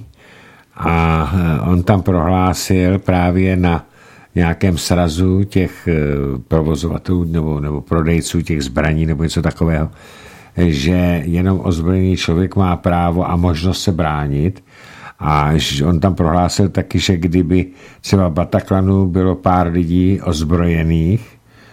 A on tam prohlásil právě na nějakém srazu těch provozovatelů nebo, nebo prodejců těch zbraní nebo něco takového, že jenom ozbrojený člověk má právo a možnost se bránit. A on tam prohlásil taky, že kdyby třeba v Bataclanu bylo pár lidí ozbrojených,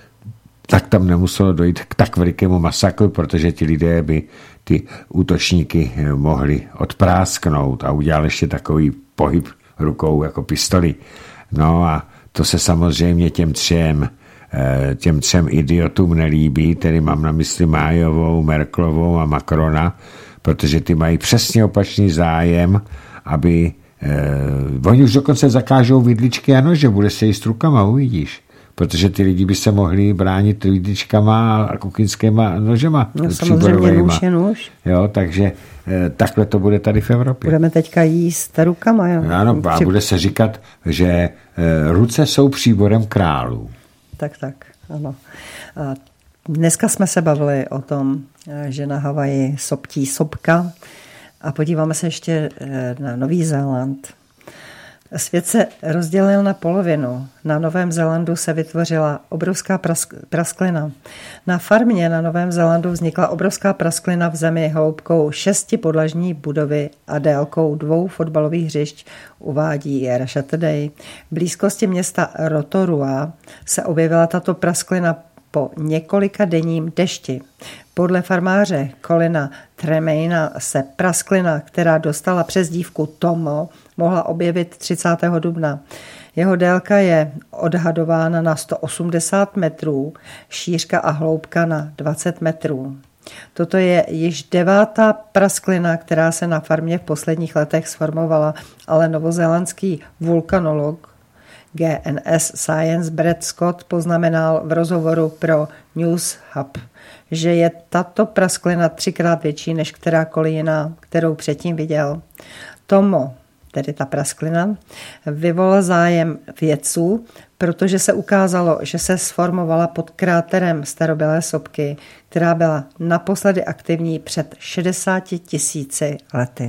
tak tam nemuselo dojít k tak velikému masakru, protože ti lidé by ty útočníky mohli odprásknout a udělal ještě takový pohyb rukou jako pistoli. No a to se samozřejmě těm třem, těm třem idiotům nelíbí, tedy mám na mysli Mayovou, Merkelovou a Macrona, protože ty mají přesně opačný zájem, aby eh, oni už dokonce zakážou vidličky a nože, bude se jíst rukama, uvidíš. Protože ty lidi by se mohli bránit vidličkama a kuchyňskýma nožema. No, samozřejmě nůž je nůž. Jo, takže e, takhle to bude tady v Evropě. Budeme teďka jíst rukama. Jo. Ano, a bude se říkat, že e, ruce jsou příborem králů. Tak, tak, ano. A dneska jsme se bavili o tom, že na Havaji soptí sopka a podíváme se ještě na Nový Zéland. Svět se rozdělil na polovinu. Na Novém Zélandu se vytvořila obrovská prasklina. Na farmě na Novém Zélandu vznikla obrovská prasklina v zemi hloubkou šesti podlažní budovy a délkou dvou fotbalových hřišť, uvádí Russia Today. V blízkosti města Rotorua se objevila tato prasklina po několika denním dešti. Podle farmáře Colina Tremaina se prasklina, která dostala přezdívku Tomo, mohla objevit třicátého dubna. Jeho délka je odhadována na sto osmdesát metrů, šířka a hloubka na dvacet metrů. Toto je již devátá prasklina, která se na farmě v posledních letech sformovala, ale novozélandský vulkanolog G N S Science Brett Scott poznamenal v rozhovoru pro News Hub, že je tato prasklina třikrát větší než kterákoliv jiná, kterou předtím viděl. Tomo, tedy ta prasklina, vyvolal zájem vědců, protože se ukázalo, že se sformovala pod kráterem starobylé sopky, která byla naposledy aktivní před šedesáti tisíci lety.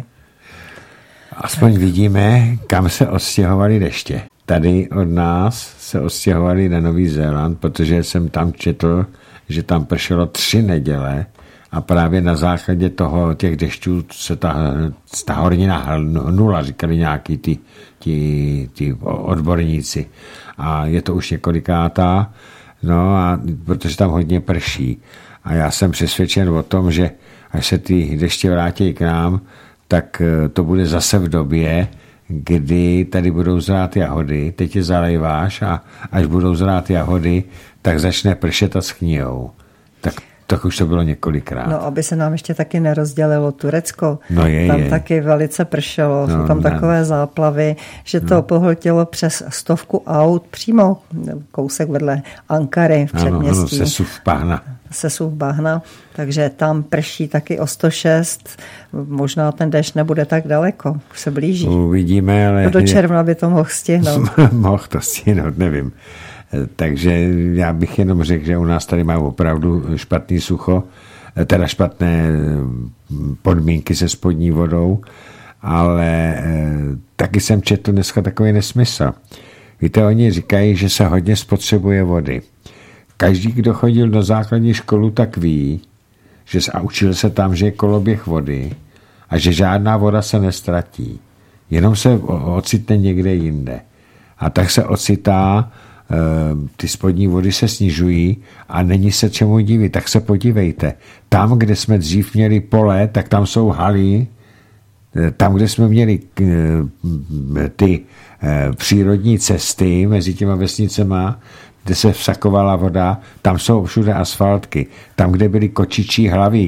Aspoň vidíme, kam se odstěhovaly deště. Tady od nás se odstěhovali na Nový Zéland, protože jsem tam četl, že tam pršelo tři neděle a právě na základě toho těch dešťů se ta, ta hornina hnula, říkali nějaký ty, ty, ty odborníci. A je to už několikátá, no a protože tam hodně prší. A já jsem přesvědčen o tom, že až se ty deště vrátí k nám, tak to bude zase v době, kdy tady budou zrát jahody, teď je zalejváš a až budou zrát jahody, tak začne pršet a schnijou. Tak, tak už to bylo několikrát. No, aby se nám ještě taky nerozdělilo Turecko. No je, tam je. taky velice pršelo, no, jsou tam ne. takové záplavy, že to no. pohltilo přes stovku aut přímo kousek vedle Ankary v předměstí. Ano, ano, sesuv bahna. Sesuv bahna, takže tam prší taky o sto šest. Možná ten déšť nebude tak daleko, už se blíží. Uvidíme, ale... Do června by to mohl stihnout. Mohl to stihnout, nevím. Takže já bych jenom řekl, že u nás tady má opravdu špatný sucho, teda špatné podmínky se spodní vodou ale e, taky jsem četl dneska takový nesmysl. Víte, oni říkají, že se hodně spotřebuje vody. Každý, kdo chodil do základní školu, tak ví, že a učil se tam, že je koloběh vody a že žádná voda se nestratí. Jenom se ocitne někde jinde. A tak se ocitá, ty spodní vody se snižují a není se čemu divit. Tak se podívejte. Tam, kde jsme dřív měli pole, tak tam jsou haly. Tam, kde jsme měli ty přírodní cesty mezi těma vesnicema, kde se vsakovala voda, tam jsou všude asfaltky. Tam, kde byly kočičí hlavy,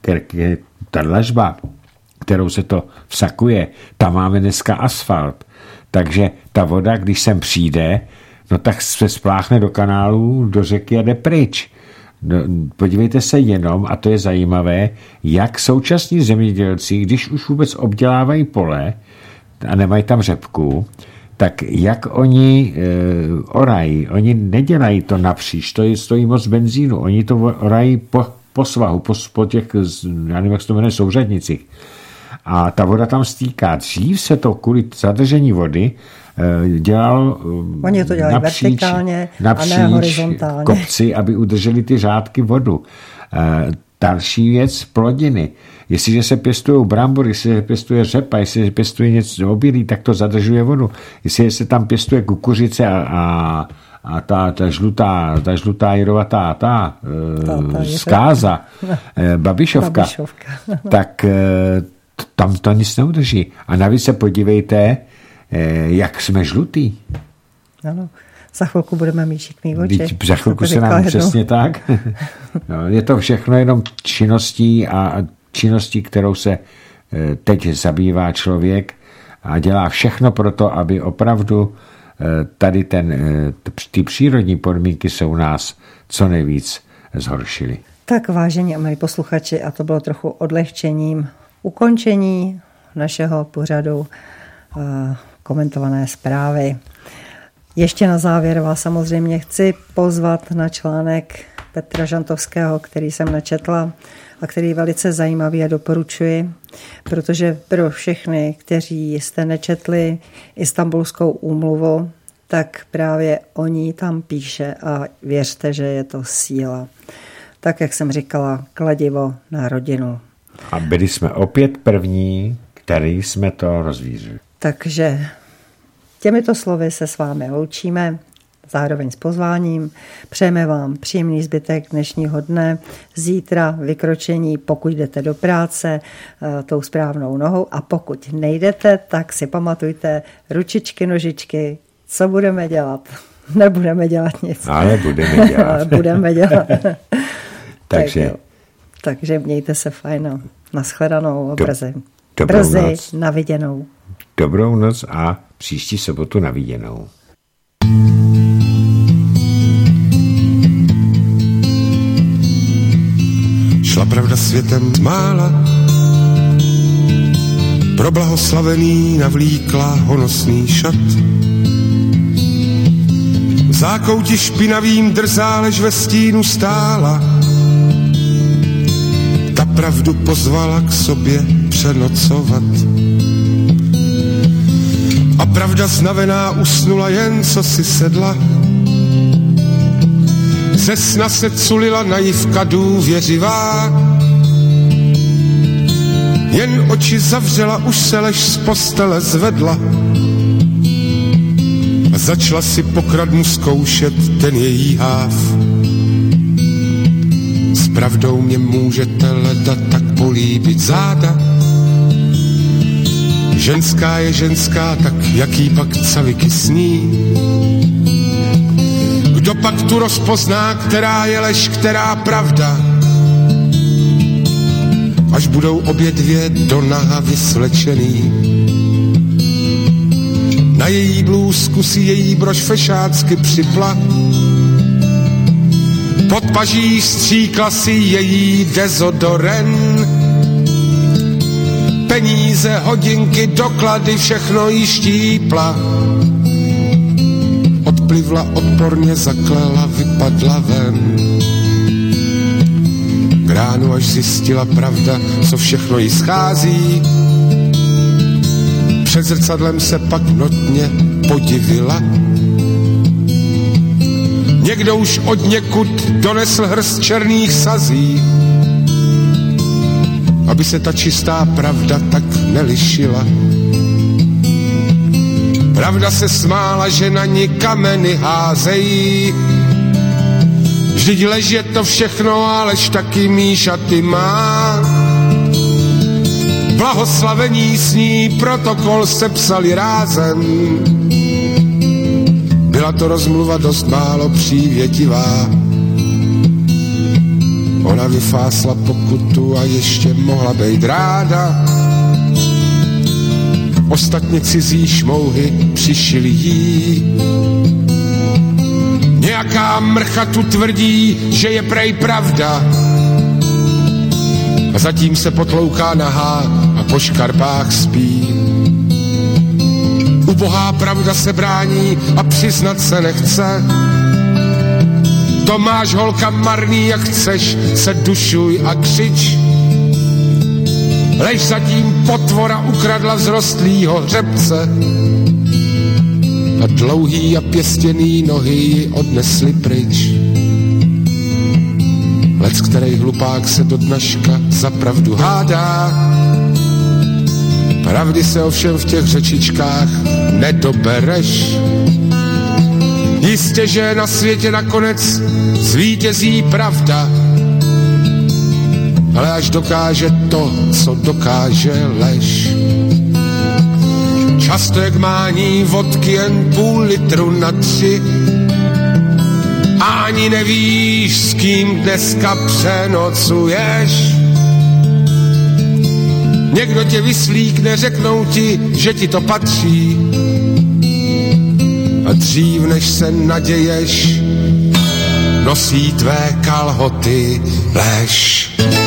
ta dlažba, kterou se to vsakuje, tam máme dneska asfalt. Takže ta voda, když sem přijde, no tak se spláchne do kanálu, do řeky a jde pryč. No, podívejte se jenom, a to je zajímavé, jak současní zemědělci, když už vůbec obdělávají pole a nemají tam řepku, tak jak oni e, orají, oni nedělají to napříč, to je, stojí moc benzínu, oni to orají po, po svahu, po, po těch, já nevím, jak se to jmenuje, souřadnicích. A ta voda tam stýká. Dřív se to kvůli zadržení vody e, dělalo oni to dělají napříč, vertikálně napříč a ne horizontálně. Kopci, aby udrželi ty řádky vodu. E, další věc, plodiny. Jestliže se pěstují brambory, jestli se pěstuje řepa, jestli se pěstuje něco obilí, tak to zadržuje vodu. Jestli se tam pěstuje kukuřice a, a, a ta, ta žlutá, ta žlutá jedovatá ta, ta, ta zkáza, babišovka, babišovka. tak tam to nic neudrží. A navíc se podívejte, jak jsme žlutý. Ano. Za chvilku budeme mít šikmý oči. Za chvilku se nám přesně tak. No, je to všechno jenom činností a činností, kterou se teď zabývá člověk a dělá všechno pro to, aby opravdu tady ten, ty přírodní podmínky se u nás co nejvíc zhoršily. Tak vážení a milí posluchači, a to bylo trochu odlehčením ukončení našeho pořadu komentované zprávy. Ještě na závěr vás samozřejmě chci pozvat na článek Petra Žantovského, který jsem načetla a který velice zajímavý a doporučuji, protože pro všechny, kteří jste nečetli Istanbulskou úmluvu, tak právě o ní tam píše a věřte, že je to síla. Tak, jak jsem říkala, kladivo na rodinu. A byli jsme opět první, který jsme to rozvířili. Takže těmito slovy se s vámi loučíme, zároveň s pozváním. Přejeme vám příjemný zbytek dnešního dne. Zítra vykročení, pokud jdete do práce, tou správnou nohou, a pokud nejdete, tak si pamatujte ručičky, nožičky, co budeme dělat. Nebudeme dělat nic. Ale budeme dělat. budeme dělat. takže. Tak, takže mějte se fajn. Nashledanou a Do, brzy. Dobrou Brzy noc. na viděnou. Dobrou noc a příští sobotu na viděnou. Šla pravda světem mála, pro blahoslavený navlíkla honosný šat. V zákouti špinavým drzá, lež ve stínu stála. Ta pravdu pozvala k sobě přenocovat. A pravda znavená usnula, jen co si sedla. Ze sna se culila naivka důvěřivá. Jen oči zavřela, už se lež z postele zvedla. A začala si pokradnu zkoušet ten její háv. S pravdou mě můžete leda tak políbit záda. Ženská je ženská, tak jaký pak caviky sní. Kdo pak tu rozpozná, která je lež, která pravda? Až budou obě dvě do naha vyslečený. Na její blůzku si její brož fešácky připla. Pod paží stříkla si její dezodoren. Peníze, hodinky, doklady, všechno jí štípla. Odplivla, odporně zaklela, vypadla ven. K ránu, až zjistila pravda, co všechno jí schází. Před zrcadlem se pak notně podivila. Někdo už od někud donesl hrst černých sazí, aby se ta čistá pravda tak nelišila. Pravda se smála, že na ní kameny házejí. Vždyť lež je to všechno, alež taky mý šaty má. Blahoslavení s ní protokol sepsali rázem. Byla to rozmluva dost málo přívětivá. Ona vyfásla pokutu a ještě mohla bejt ráda. Ostatně cizí šmouhy přišili jí. Nějaká mrcha tu tvrdí, že je prej pravda. A zatím se potlouká nahá a po škarpách spí. Ubohá pravda se brání a přiznat se nechce. To máš, holka, marný, jak chceš, se dušuj a křič. Lež zatím potvora ukradla vzrostlýho hřebce a dlouhý a pěstěný nohy ji odnesli pryč. Lec, který hlupák se do dneška za pravdu hádá. Pravdy se ovšem v těch řečičkách nedobereš. Jistě, že na světě nakonec zvítězí pravda, ale až dokáže to, co dokáže lež. Často jak mání vodky jen půl litru na tři a ani nevíš, s kým dneska přenocuješ. Někdo tě vyslíkne, řeknou ti, že ti to patří a dřív než se naděješ, nosí tvé kalhoty lež.